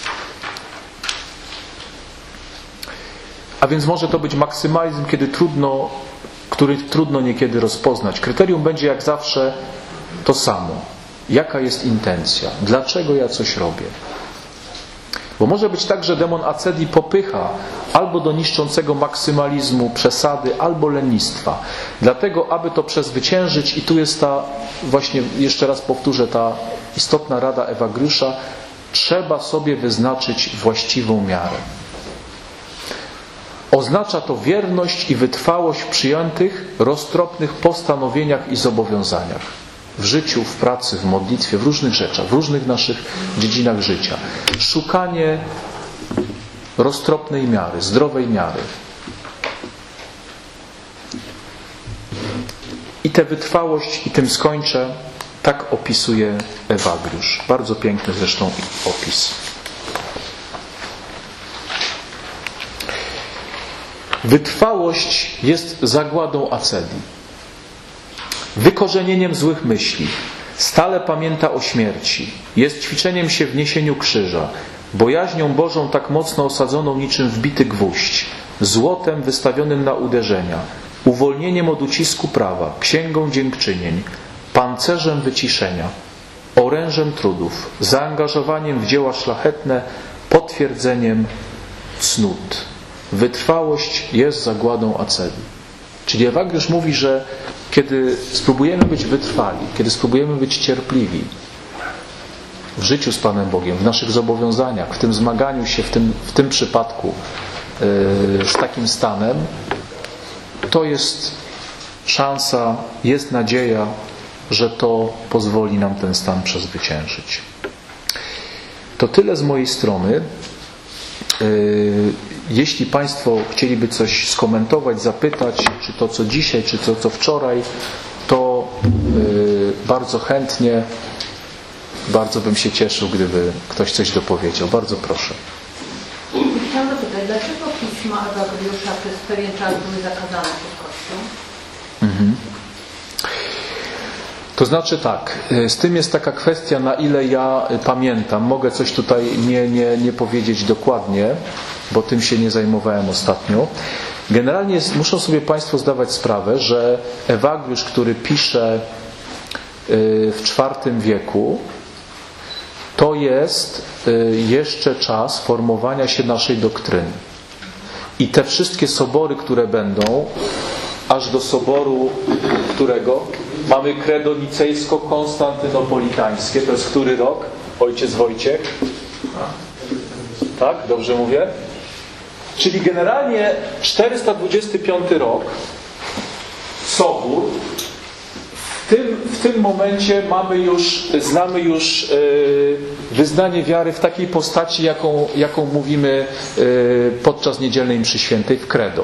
A więc może to być maksymalizm, kiedy trudno, który trudno niekiedy rozpoznać. Kryterium będzie jak zawsze to samo. Jaka jest intencja? Dlaczego ja coś robię? Bo może być tak, że demon acedii popycha albo do niszczącego maksymalizmu, przesady, albo lenistwa. Dlatego, aby to przezwyciężyć, i tu jest ta, właśnie jeszcze raz powtórzę, ta istotna rada Ewagriusza, trzeba sobie wyznaczyć właściwą miarę. Oznacza to wierność i wytrwałość w przyjętych, roztropnych postanowieniach i zobowiązaniach. W życiu, w pracy, w modlitwie, w różnych rzeczach, w różnych naszych dziedzinach życia. Szukanie roztropnej miary, zdrowej miary. I tę wytrwałość, i tym skończę, tak opisuje Ewagriusz. Bardzo piękny zresztą opis. Wytrwałość jest zagładą acedii. Wykorzenieniem złych myśli. Stale pamięta o śmierci. Jest ćwiczeniem się w niesieniu krzyża. Bojaźnią Bożą tak mocno osadzoną niczym wbity gwóźdź. Złotem wystawionym na uderzenia. Uwolnieniem od ucisku prawa. Księgą dziękczynień. Pancerzem wyciszenia. Orężem trudów. Zaangażowaniem w dzieła szlachetne. Potwierdzeniem cnót. Wytrwałość jest zagładą acedii. Czyli Ewagriusz mówi, że kiedy spróbujemy być wytrwali, kiedy spróbujemy być cierpliwi w życiu z Panem Bogiem, w naszych zobowiązaniach, w tym zmaganiu się, w tym, w tym przypadku yy, z takim stanem, to jest szansa, jest nadzieja, że to pozwoli nam ten stan przezwyciężyć. To tyle z mojej strony. Yy, Jeśli Państwo chcieliby coś skomentować, zapytać, czy to co dzisiaj, czy to co wczoraj, to yy, bardzo chętnie, bardzo bym się cieszył, gdyby ktoś coś dopowiedział. Bardzo proszę. Chciałam zapytać, dlaczego pisma Ewagriusza przez pewien czas były zakazane przez Kościół? Mhm. To znaczy tak, z tym jest taka kwestia, na ile ja pamiętam. Mogę coś tutaj nie, nie, nie powiedzieć dokładnie, bo tym się nie zajmowałem ostatnio. Generalnie jest, muszą sobie Państwo zdawać sprawę, że Ewagriusz, który pisze w czwartym wieku, to jest jeszcze czas formowania się naszej doktryny. I te wszystkie sobory, które będą, aż do soboru którego? Mamy credo nicejsko-konstantynopolitańskie. To jest który rok? Ojciec Wojciech? Tak? Dobrze mówię? Czyli generalnie czterysta dwudziesty piąty rok, sobór. W tym, w tym momencie mamy już, znamy już yy, wyznanie wiary w takiej postaci, jaką, jaką mówimy yy, podczas niedzielnej mszy świętej w credo.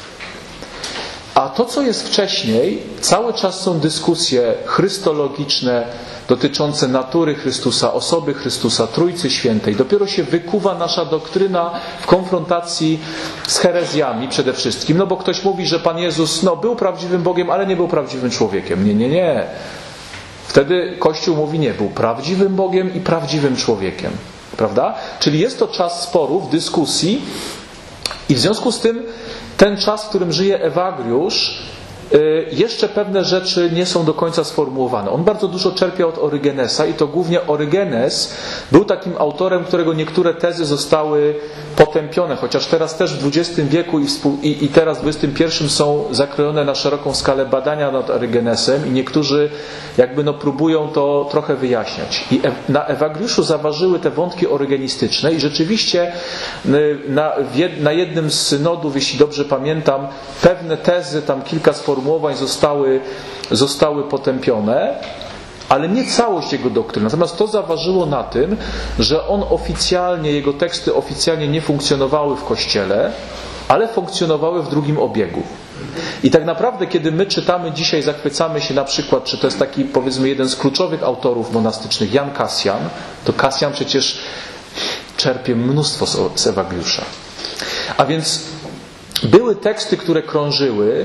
A to, co jest wcześniej, cały czas są dyskusje chrystologiczne dotyczące natury Chrystusa, osoby Chrystusa, Trójcy Świętej. Dopiero się wykuwa nasza doktryna w konfrontacji z herezjami przede wszystkim. No bo ktoś mówi, że Pan Jezus no, był prawdziwym Bogiem, ale nie był prawdziwym człowiekiem. Nie, nie, nie. Wtedy Kościół mówi, nie, był prawdziwym Bogiem i prawdziwym człowiekiem. Prawda? Czyli jest to czas sporów, dyskusji i w związku z tym ten czas, w którym żyje Ewagriusz, jeszcze pewne rzeczy nie są do końca sformułowane. On bardzo dużo czerpie od Orygenesa i to głównie Orygenes był takim autorem, którego niektóre tezy zostały potępione, chociaż teraz też w dwudziestym wieku i, współ, i, i teraz w dwudziestym pierwszym są zakrojone na szeroką skalę badania nad Orygenesem i niektórzy jakby no próbują to trochę wyjaśniać. I na Ewagriuszu zaważyły te wątki orygenistyczne i rzeczywiście na, na jednym z synodów, jeśli dobrze pamiętam, pewne tezy, tam kilka sformułowań zostały, zostały potępione, ale nie całość jego doktryny. Natomiast to zaważyło na tym, że on oficjalnie, jego teksty oficjalnie nie funkcjonowały w Kościele, ale funkcjonowały w drugim obiegu. I tak naprawdę, kiedy my czytamy dzisiaj, zachwycamy się na przykład, czy to jest taki, powiedzmy, jeden z kluczowych autorów monastycznych, Jan Kasjan, to Kasjan przecież czerpie mnóstwo z Ewagriusza. A więc były teksty, które krążyły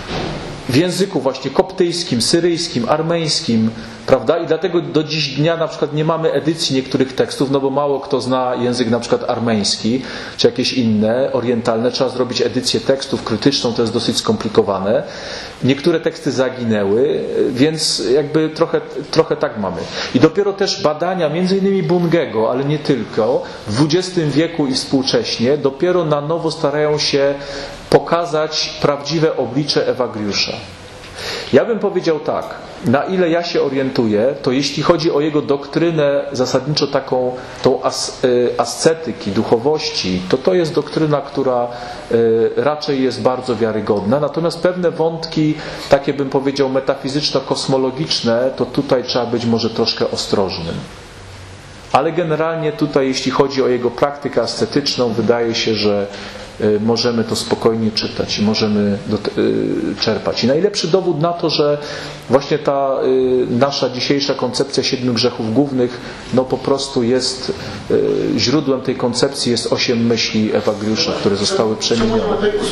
w języku właśnie koptyjskim, syryjskim, armeńskim, prawda? I dlatego do dziś dnia na przykład nie mamy edycji niektórych tekstów, no bo mało kto zna język na przykład armeński, czy jakieś inne, orientalne. Trzeba zrobić edycję tekstów krytyczną, to jest dosyć skomplikowane. Niektóre teksty zaginęły, więc jakby trochę, trochę tak mamy. I dopiero też badania, między innymi Bungego, ale nie tylko, w dwudziestym wieku i współcześnie dopiero na nowo starają się pokazać prawdziwe oblicze Ewagriusza. Ja bym powiedział tak, na ile ja się orientuję, to jeśli chodzi o jego doktrynę zasadniczo taką, tą as, ascetyki, duchowości, to to jest doktryna, która raczej jest bardzo wiarygodna. Natomiast pewne wątki, takie bym powiedział metafizyczno-kosmologiczne, to tutaj trzeba być może troszkę ostrożnym. Ale generalnie tutaj, jeśli chodzi o jego praktykę ascetyczną, wydaje się, że możemy to spokojnie czytać i możemy do, czerpać. I najlepszy dowód na to, że właśnie ta nasza dzisiejsza koncepcja siedmiu grzechów głównych, no po prostu jest źródłem tej koncepcji jest osiem myśli Ewagriusza, które zostały przemienione.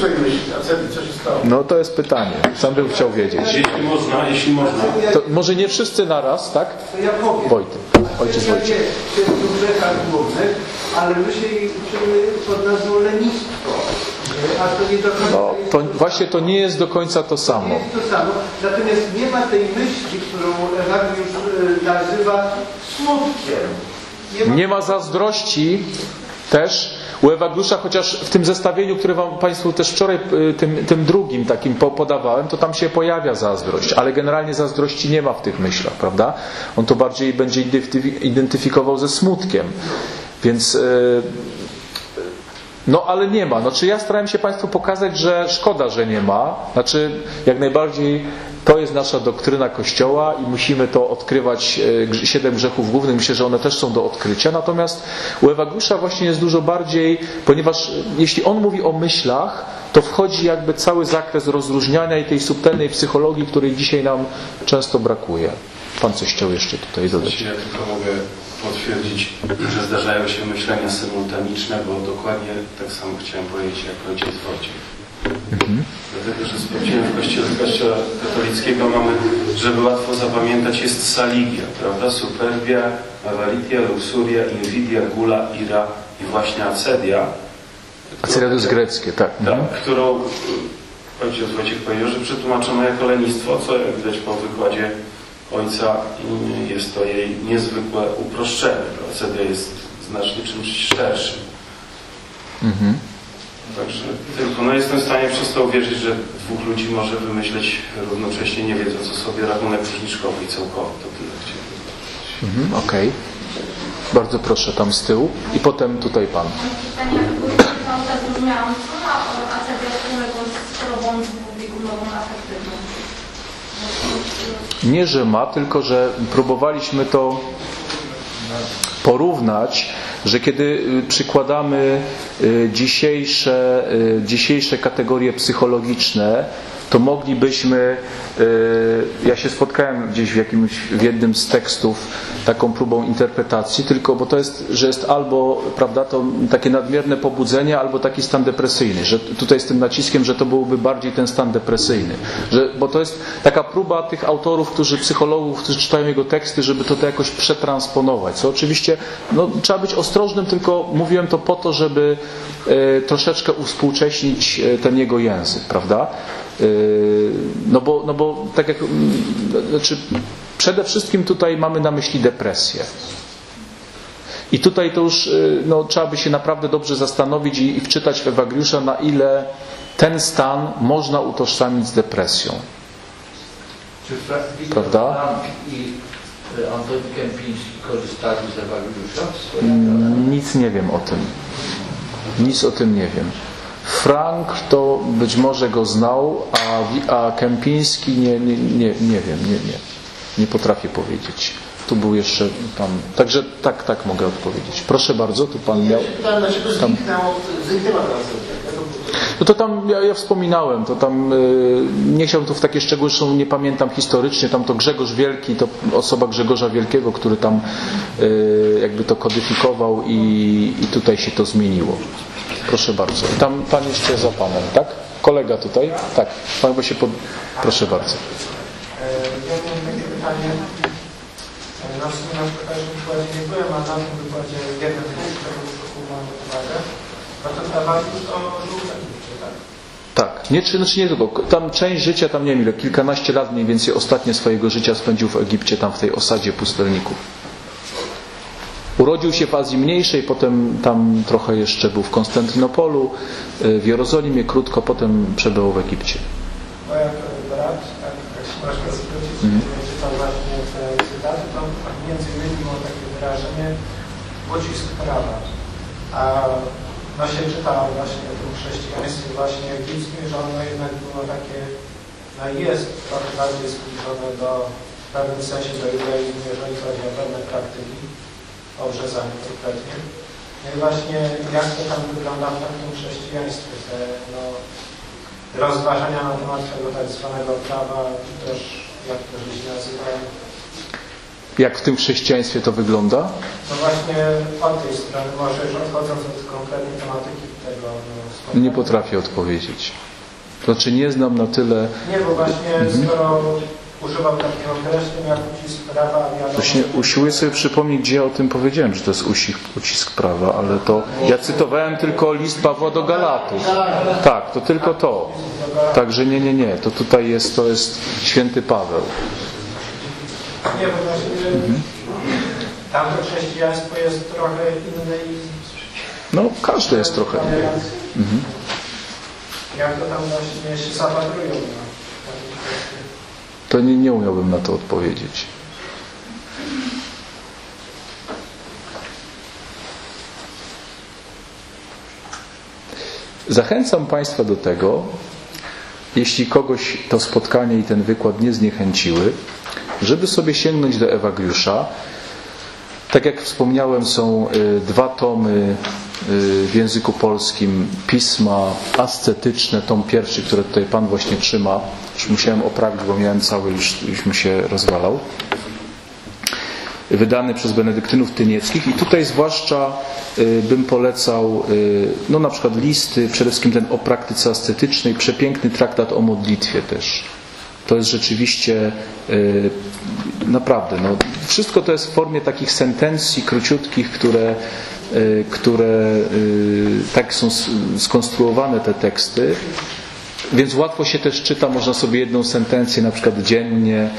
No to jest pytanie. Sam bym chciał wiedzieć. Jeśli można, jeśli można. To może nie wszyscy naraz, tak? To ja powiem. Wojtek. Ojciec Wojciech. siedmiu grzechach głównych, ale my się uczymy pod nazwą lenistwo. A to nie do końca No, to właśnie to nie jest do końca to samo. Nie jest to samo. Natomiast nie ma tej myśli, którą Ewagriusz nazywa smutkiem. Nie ma, Nie ma zazdrości też u Ewagriusza, chociaż w tym zestawieniu, które wam Państwu też wczoraj tym, tym drugim takim podawałem, to tam się pojawia zazdrość, ale generalnie zazdrości nie ma w tych myślach, prawda? On to bardziej będzie identyfikował ze smutkiem. Więc no ale nie ma. Znaczy ja starałem się Państwu pokazać, że szkoda, że nie ma. Znaczy jak najbardziej to jest nasza doktryna Kościoła i musimy to odkrywać. Siedem grzechów głównych, myślę, że one też są do odkrycia. Natomiast u Ewagriusza właśnie jest dużo bardziej, ponieważ jeśli on mówi o myślach, to wchodzi jakby cały zakres rozróżniania i tej subtelnej psychologii, której dzisiaj nam często brakuje. Pan coś chciał jeszcze tutaj dodać. Ja tylko mogę potwierdzić, że zdarzają się myślenia symultaniczne, bo dokładnie tak samo chciałem powiedzieć jak ojciec Wojciech. Mhm. Dlatego, że sprawdziłem w kościele, kościoła katolickiego mamy, żeby łatwo zapamiętać, jest saligia, prawda? Superbia, avaritia, luxuria, invidia, gula, ira i właśnie acedia. Acedia to jest greckie, tak. Tak, mhm. Którą ojciec Wojciech powiedział, że przetłumaczono jako lenistwo, co jak widać po wykładzie ojca jest to jej niezwykłe uproszczenie. Acedia jest znacznie czymś szerszym. Mhm. Także tylko no jestem w stanie przez to uwierzyć, że dwóch ludzi może wymyśleć równocześnie, nie wiedząc o sobie, rachunek księżkowy i całkowy. To tyle chciałem powiedzieć. Mhm, okej. Okay. Bardzo proszę tam z tyłu. I potem tutaj pan. Pytanie, bo zrozumiałam, co ma acedia wspólnego z chorobą dwubiegunową afektywną? Nie, że ma, tylko że próbowaliśmy to porównać, że kiedy przykładamy dzisiejsze, dzisiejsze kategorie psychologiczne, to moglibyśmy, ja się spotkałem gdzieś w jakimś, w jednym z tekstów taką próbą interpretacji, tylko bo to jest, że jest albo, prawda, to takie nadmierne pobudzenie, albo taki stan depresyjny, że tutaj z tym naciskiem, że to byłby bardziej ten stan depresyjny, że, bo to jest taka próba tych autorów, którzy, psychologów, którzy czytają jego teksty, żeby to, to jakoś przetransponować, co oczywiście, no, trzeba być ostrożnym, tylko mówiłem to po to, żeby e, troszeczkę uwspółcześnić ten jego język, prawda? No bo, no bo tak jak, znaczy przede wszystkim tutaj mamy na myśli depresję. I tutaj to już no, trzeba by się naprawdę dobrze zastanowić i, i wczytać w Ewagriusza, na ile ten stan można utożsamić z depresją. Czy Frank Prawda? i Antoni Kępiński korzystali z Ewagriusza w swoim Nic nie wiem o tym. Nic o tym nie wiem. Frank to być może go znał, a, a Kępiński nie, nie, nie, nie wiem, nie, nie. Nie potrafię powiedzieć. Tu był jeszcze pan. Także tak, tak mogę odpowiedzieć. Proszę bardzo, tu pan miał. Tam. No to tam ja, ja wspominałem, to tam yy, nie chciałbym tu w takie szczegóły, zresztą nie pamiętam historycznie, tam to Grzegorz Wielki, to osoba Grzegorza Wielkiego, który tam yy, jakby to kodyfikował i, i tutaj się to zmieniło. Proszę bardzo. Tam pan jeszcze za panem, tak? Kolega tutaj? Tak. Pan by się pod... Proszę bardzo. Ja mam takie pytanie. Na sumie na pierwszym wykładzie nie byłem, a na tym wykładzie jeden punkt, którego już mam uwagę. A to Ewagriusz to żył w Egipcie, tak? Tak. Nie, znaczy nie tylko. Tam część życia, tam nie wiem ile, kilkanaście lat mniej więcej ostatnie swojego życia spędził w Egipcie, tam w tej osadzie pustelników. Urodził się w Azji Mniejszej, potem tam trochę jeszcze był w Konstantynopolu, w Jerozolimie krótko, potem przebywał w Egipcie. Bo jak brat, tak, jak się troszkę zwrócić, mm. czytał właśnie te cytaty, to między innymi było takie wyrażenie ucisk prawa. A no się czytało właśnie o tym chrześcijaństwie właśnie egipskim, że ono jednak było takie, no jest trochę bardziej zbliżone do, w pewnym sensie do judaizmu, jeżeli chodzi o pewne praktyki, o obrzezaniu konkretnie. No i właśnie jak to tam wygląda w takim chrześcijaństwie, te no, rozważania na temat tego tak zwanego prawa, czy też jak to się nazywa. Jak w tym chrześcijaństwie to wygląda? No właśnie od tej strony, może już odchodząc od konkretnej tematyki tego. No, nie potrafię odpowiedzieć. To znaczy nie znam na tyle... Nie, bo właśnie mhm. skoro używał takiego określenia jak ucisk prawa, wiadomo... Właśnie usiłuję sobie przypomnieć, gdzie ja o tym powiedziałem, że to jest ucisk, ucisk prawa, ale to... Ja cytowałem tylko list Pawła do Galatów. Tak, to tylko to. Także nie, nie, nie. To tutaj jest, to jest święty Paweł. Nie, bo właśnie mhm. tamto chrześcijaństwo jest trochę inne i... No, każde jest trochę inne. Mhm. Jak to tam właśnie się zapatrują na to nie, nie umiałbym na to odpowiedzieć. Zachęcam Państwa do tego, jeśli kogoś to spotkanie i ten wykład nie zniechęciły, żeby sobie sięgnąć do Ewagriusza. Tak jak wspomniałem, są dwa tomy w języku polskim pisma ascetyczne, tom pierwszy, który tutaj Pan właśnie trzyma. Już musiałem oprawić, bo miałem cały, już, już mi się rozwalał. Wydany przez benedyktynów tynieckich i tutaj zwłaszcza y, bym polecał y, no na przykład listy, przede wszystkim ten o praktyce ascetycznej, przepiękny traktat o modlitwie też. To jest rzeczywiście y, naprawdę, no, wszystko to jest w formie takich sentencji króciutkich, które, y, które y, tak są skonstruowane te teksty, więc łatwo się też czyta, można sobie jedną sentencję na przykład dziennie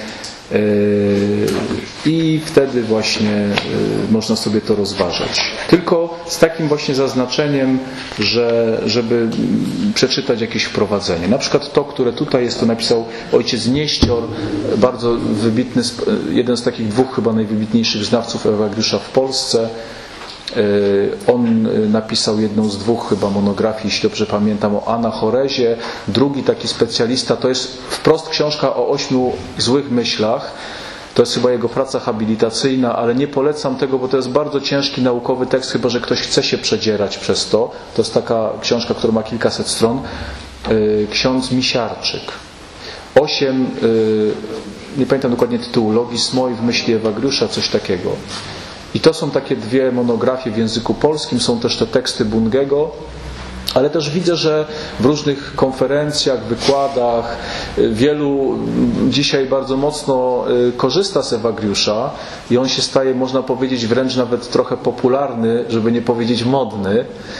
i wtedy właśnie można sobie to rozważać. Tylko z takim właśnie zaznaczeniem, że żeby przeczytać jakieś wprowadzenie. Na przykład to, które tutaj jest, to napisał ojciec Nieścior, bardzo wybitny, jeden z takich dwóch chyba najwybitniejszych znawców Ewagriusza w Polsce. On napisał jedną z dwóch chyba monografii, jeśli dobrze pamiętam, o anachorezie. Drugi taki specjalista, to jest wprost książka o ośmiu złych myślach. To jest chyba jego praca habilitacyjna, ale nie polecam tego, bo to jest bardzo ciężki naukowy tekst, chyba że ktoś chce się przedzierać przez to. To jest taka książka, która ma kilkaset stron. Ksiądz Misiarczyk. Osiem, nie pamiętam dokładnie tytułu, Logis Moi w myśli Ewagriusza, coś takiego. I to są takie dwie monografie w języku polskim, są też te teksty Bungego, ale też widzę, że w różnych konferencjach, wykładach wielu dzisiaj bardzo mocno korzysta z Ewagriusza i on się staje, można powiedzieć, wręcz nawet trochę popularny, żeby nie powiedzieć modny.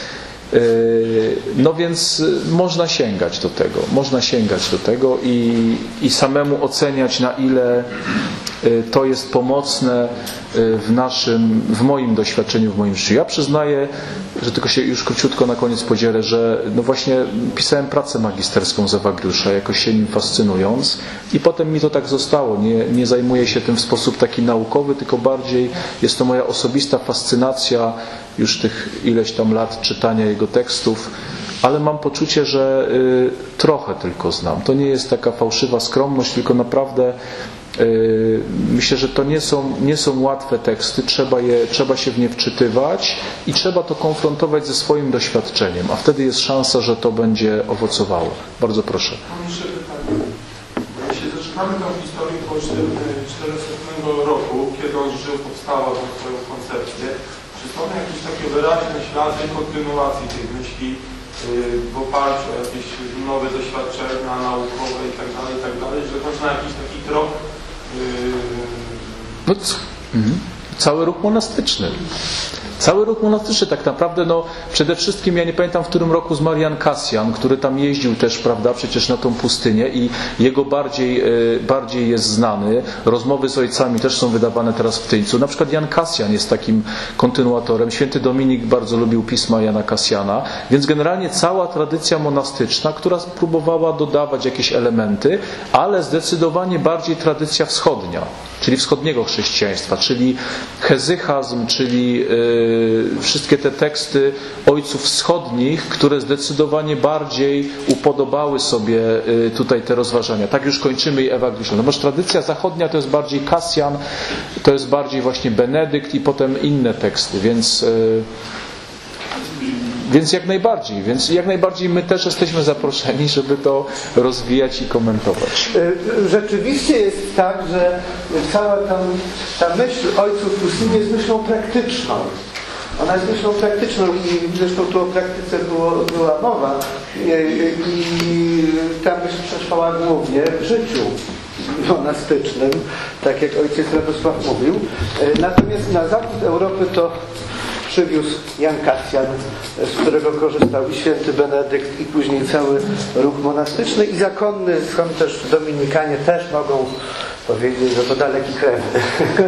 No więc można sięgać do tego, można sięgać do tego i, i samemu oceniać, na ile to jest pomocne w naszym, w moim doświadczeniu, w moim życiu. Ja przyznaję, że tylko się już króciutko na koniec podzielę, że no właśnie pisałem pracę magisterską z Ewagriusza, jakoś się nim fascynując i potem mi to tak zostało. Nie, nie zajmuję się tym w sposób taki naukowy, tylko bardziej jest to moja osobista fascynacja już tych ileś tam lat czytania jego tekstów, ale mam poczucie, że y, trochę tylko znam. To nie jest taka fałszywa skromność, tylko naprawdę y, myślę, że to nie są, nie są łatwe teksty, trzeba, je, trzeba się w nie wczytywać i trzeba to konfrontować ze swoim doświadczeniem, a wtedy jest szansa, że to będzie owocowało. Bardzo proszę. Mam jeszcze pytanie. Jeśli zaczynamy tę historię po czterysta roku, kiedy on żył, powstawał tą swoją koncepcję, czy są jakieś takie wyraźne ślady kontynuacji tej myśli w oparciu o jakieś nowe doświadczenia naukowe i tak dalej, i tak dalej, że można jakiś taki trop no, c- mhm. Cały ruch monastyczny. Cały ruch monastyczny tak naprawdę, no przede wszystkim ja nie pamiętam, w którym roku zmarł Jan Kasjan, który tam jeździł też, prawda, przecież na tą pustynię i jego bardziej, bardziej jest znany. Rozmowy z ojcami też są wydawane teraz w Tyńcu. Na przykład Jan Kasjan jest takim kontynuatorem. Święty Dominik bardzo lubił pisma Jana Kasjana, więc generalnie cała tradycja monastyczna, która próbowała dodawać jakieś elementy, ale zdecydowanie bardziej tradycja wschodnia, czyli wschodniego chrześcijaństwa, czyli hezychazm, czyli yy, wszystkie te teksty ojców wschodnich, które zdecydowanie bardziej upodobały sobie yy, tutaj te rozważania. Tak już kończymy i Ewagriusza. No może tradycja zachodnia to jest bardziej Kasjan, to jest bardziej właśnie Benedykt i potem inne teksty, więc yy, Więc jak najbardziej, więc jak najbardziej my też jesteśmy zaproszeni, żeby to rozwijać i komentować. Rzeczywiście jest tak, że cała ta, ta myśl ojców pustyni jest myślą praktyczną. Ona jest myślą praktyczną i zresztą tu o praktyce było, była mowa i, i ta myśl przetrwała głównie w życiu monastycznym, tak jak ojciec Radosław mówił. Natomiast na zachód Europy to przywiózł Jan Kasjan, z którego korzystał i święty Benedykt i później cały ruch monastyczny i zakonny, skąd też Dominikanie też mogą powiedzieć, że to daleki krewny.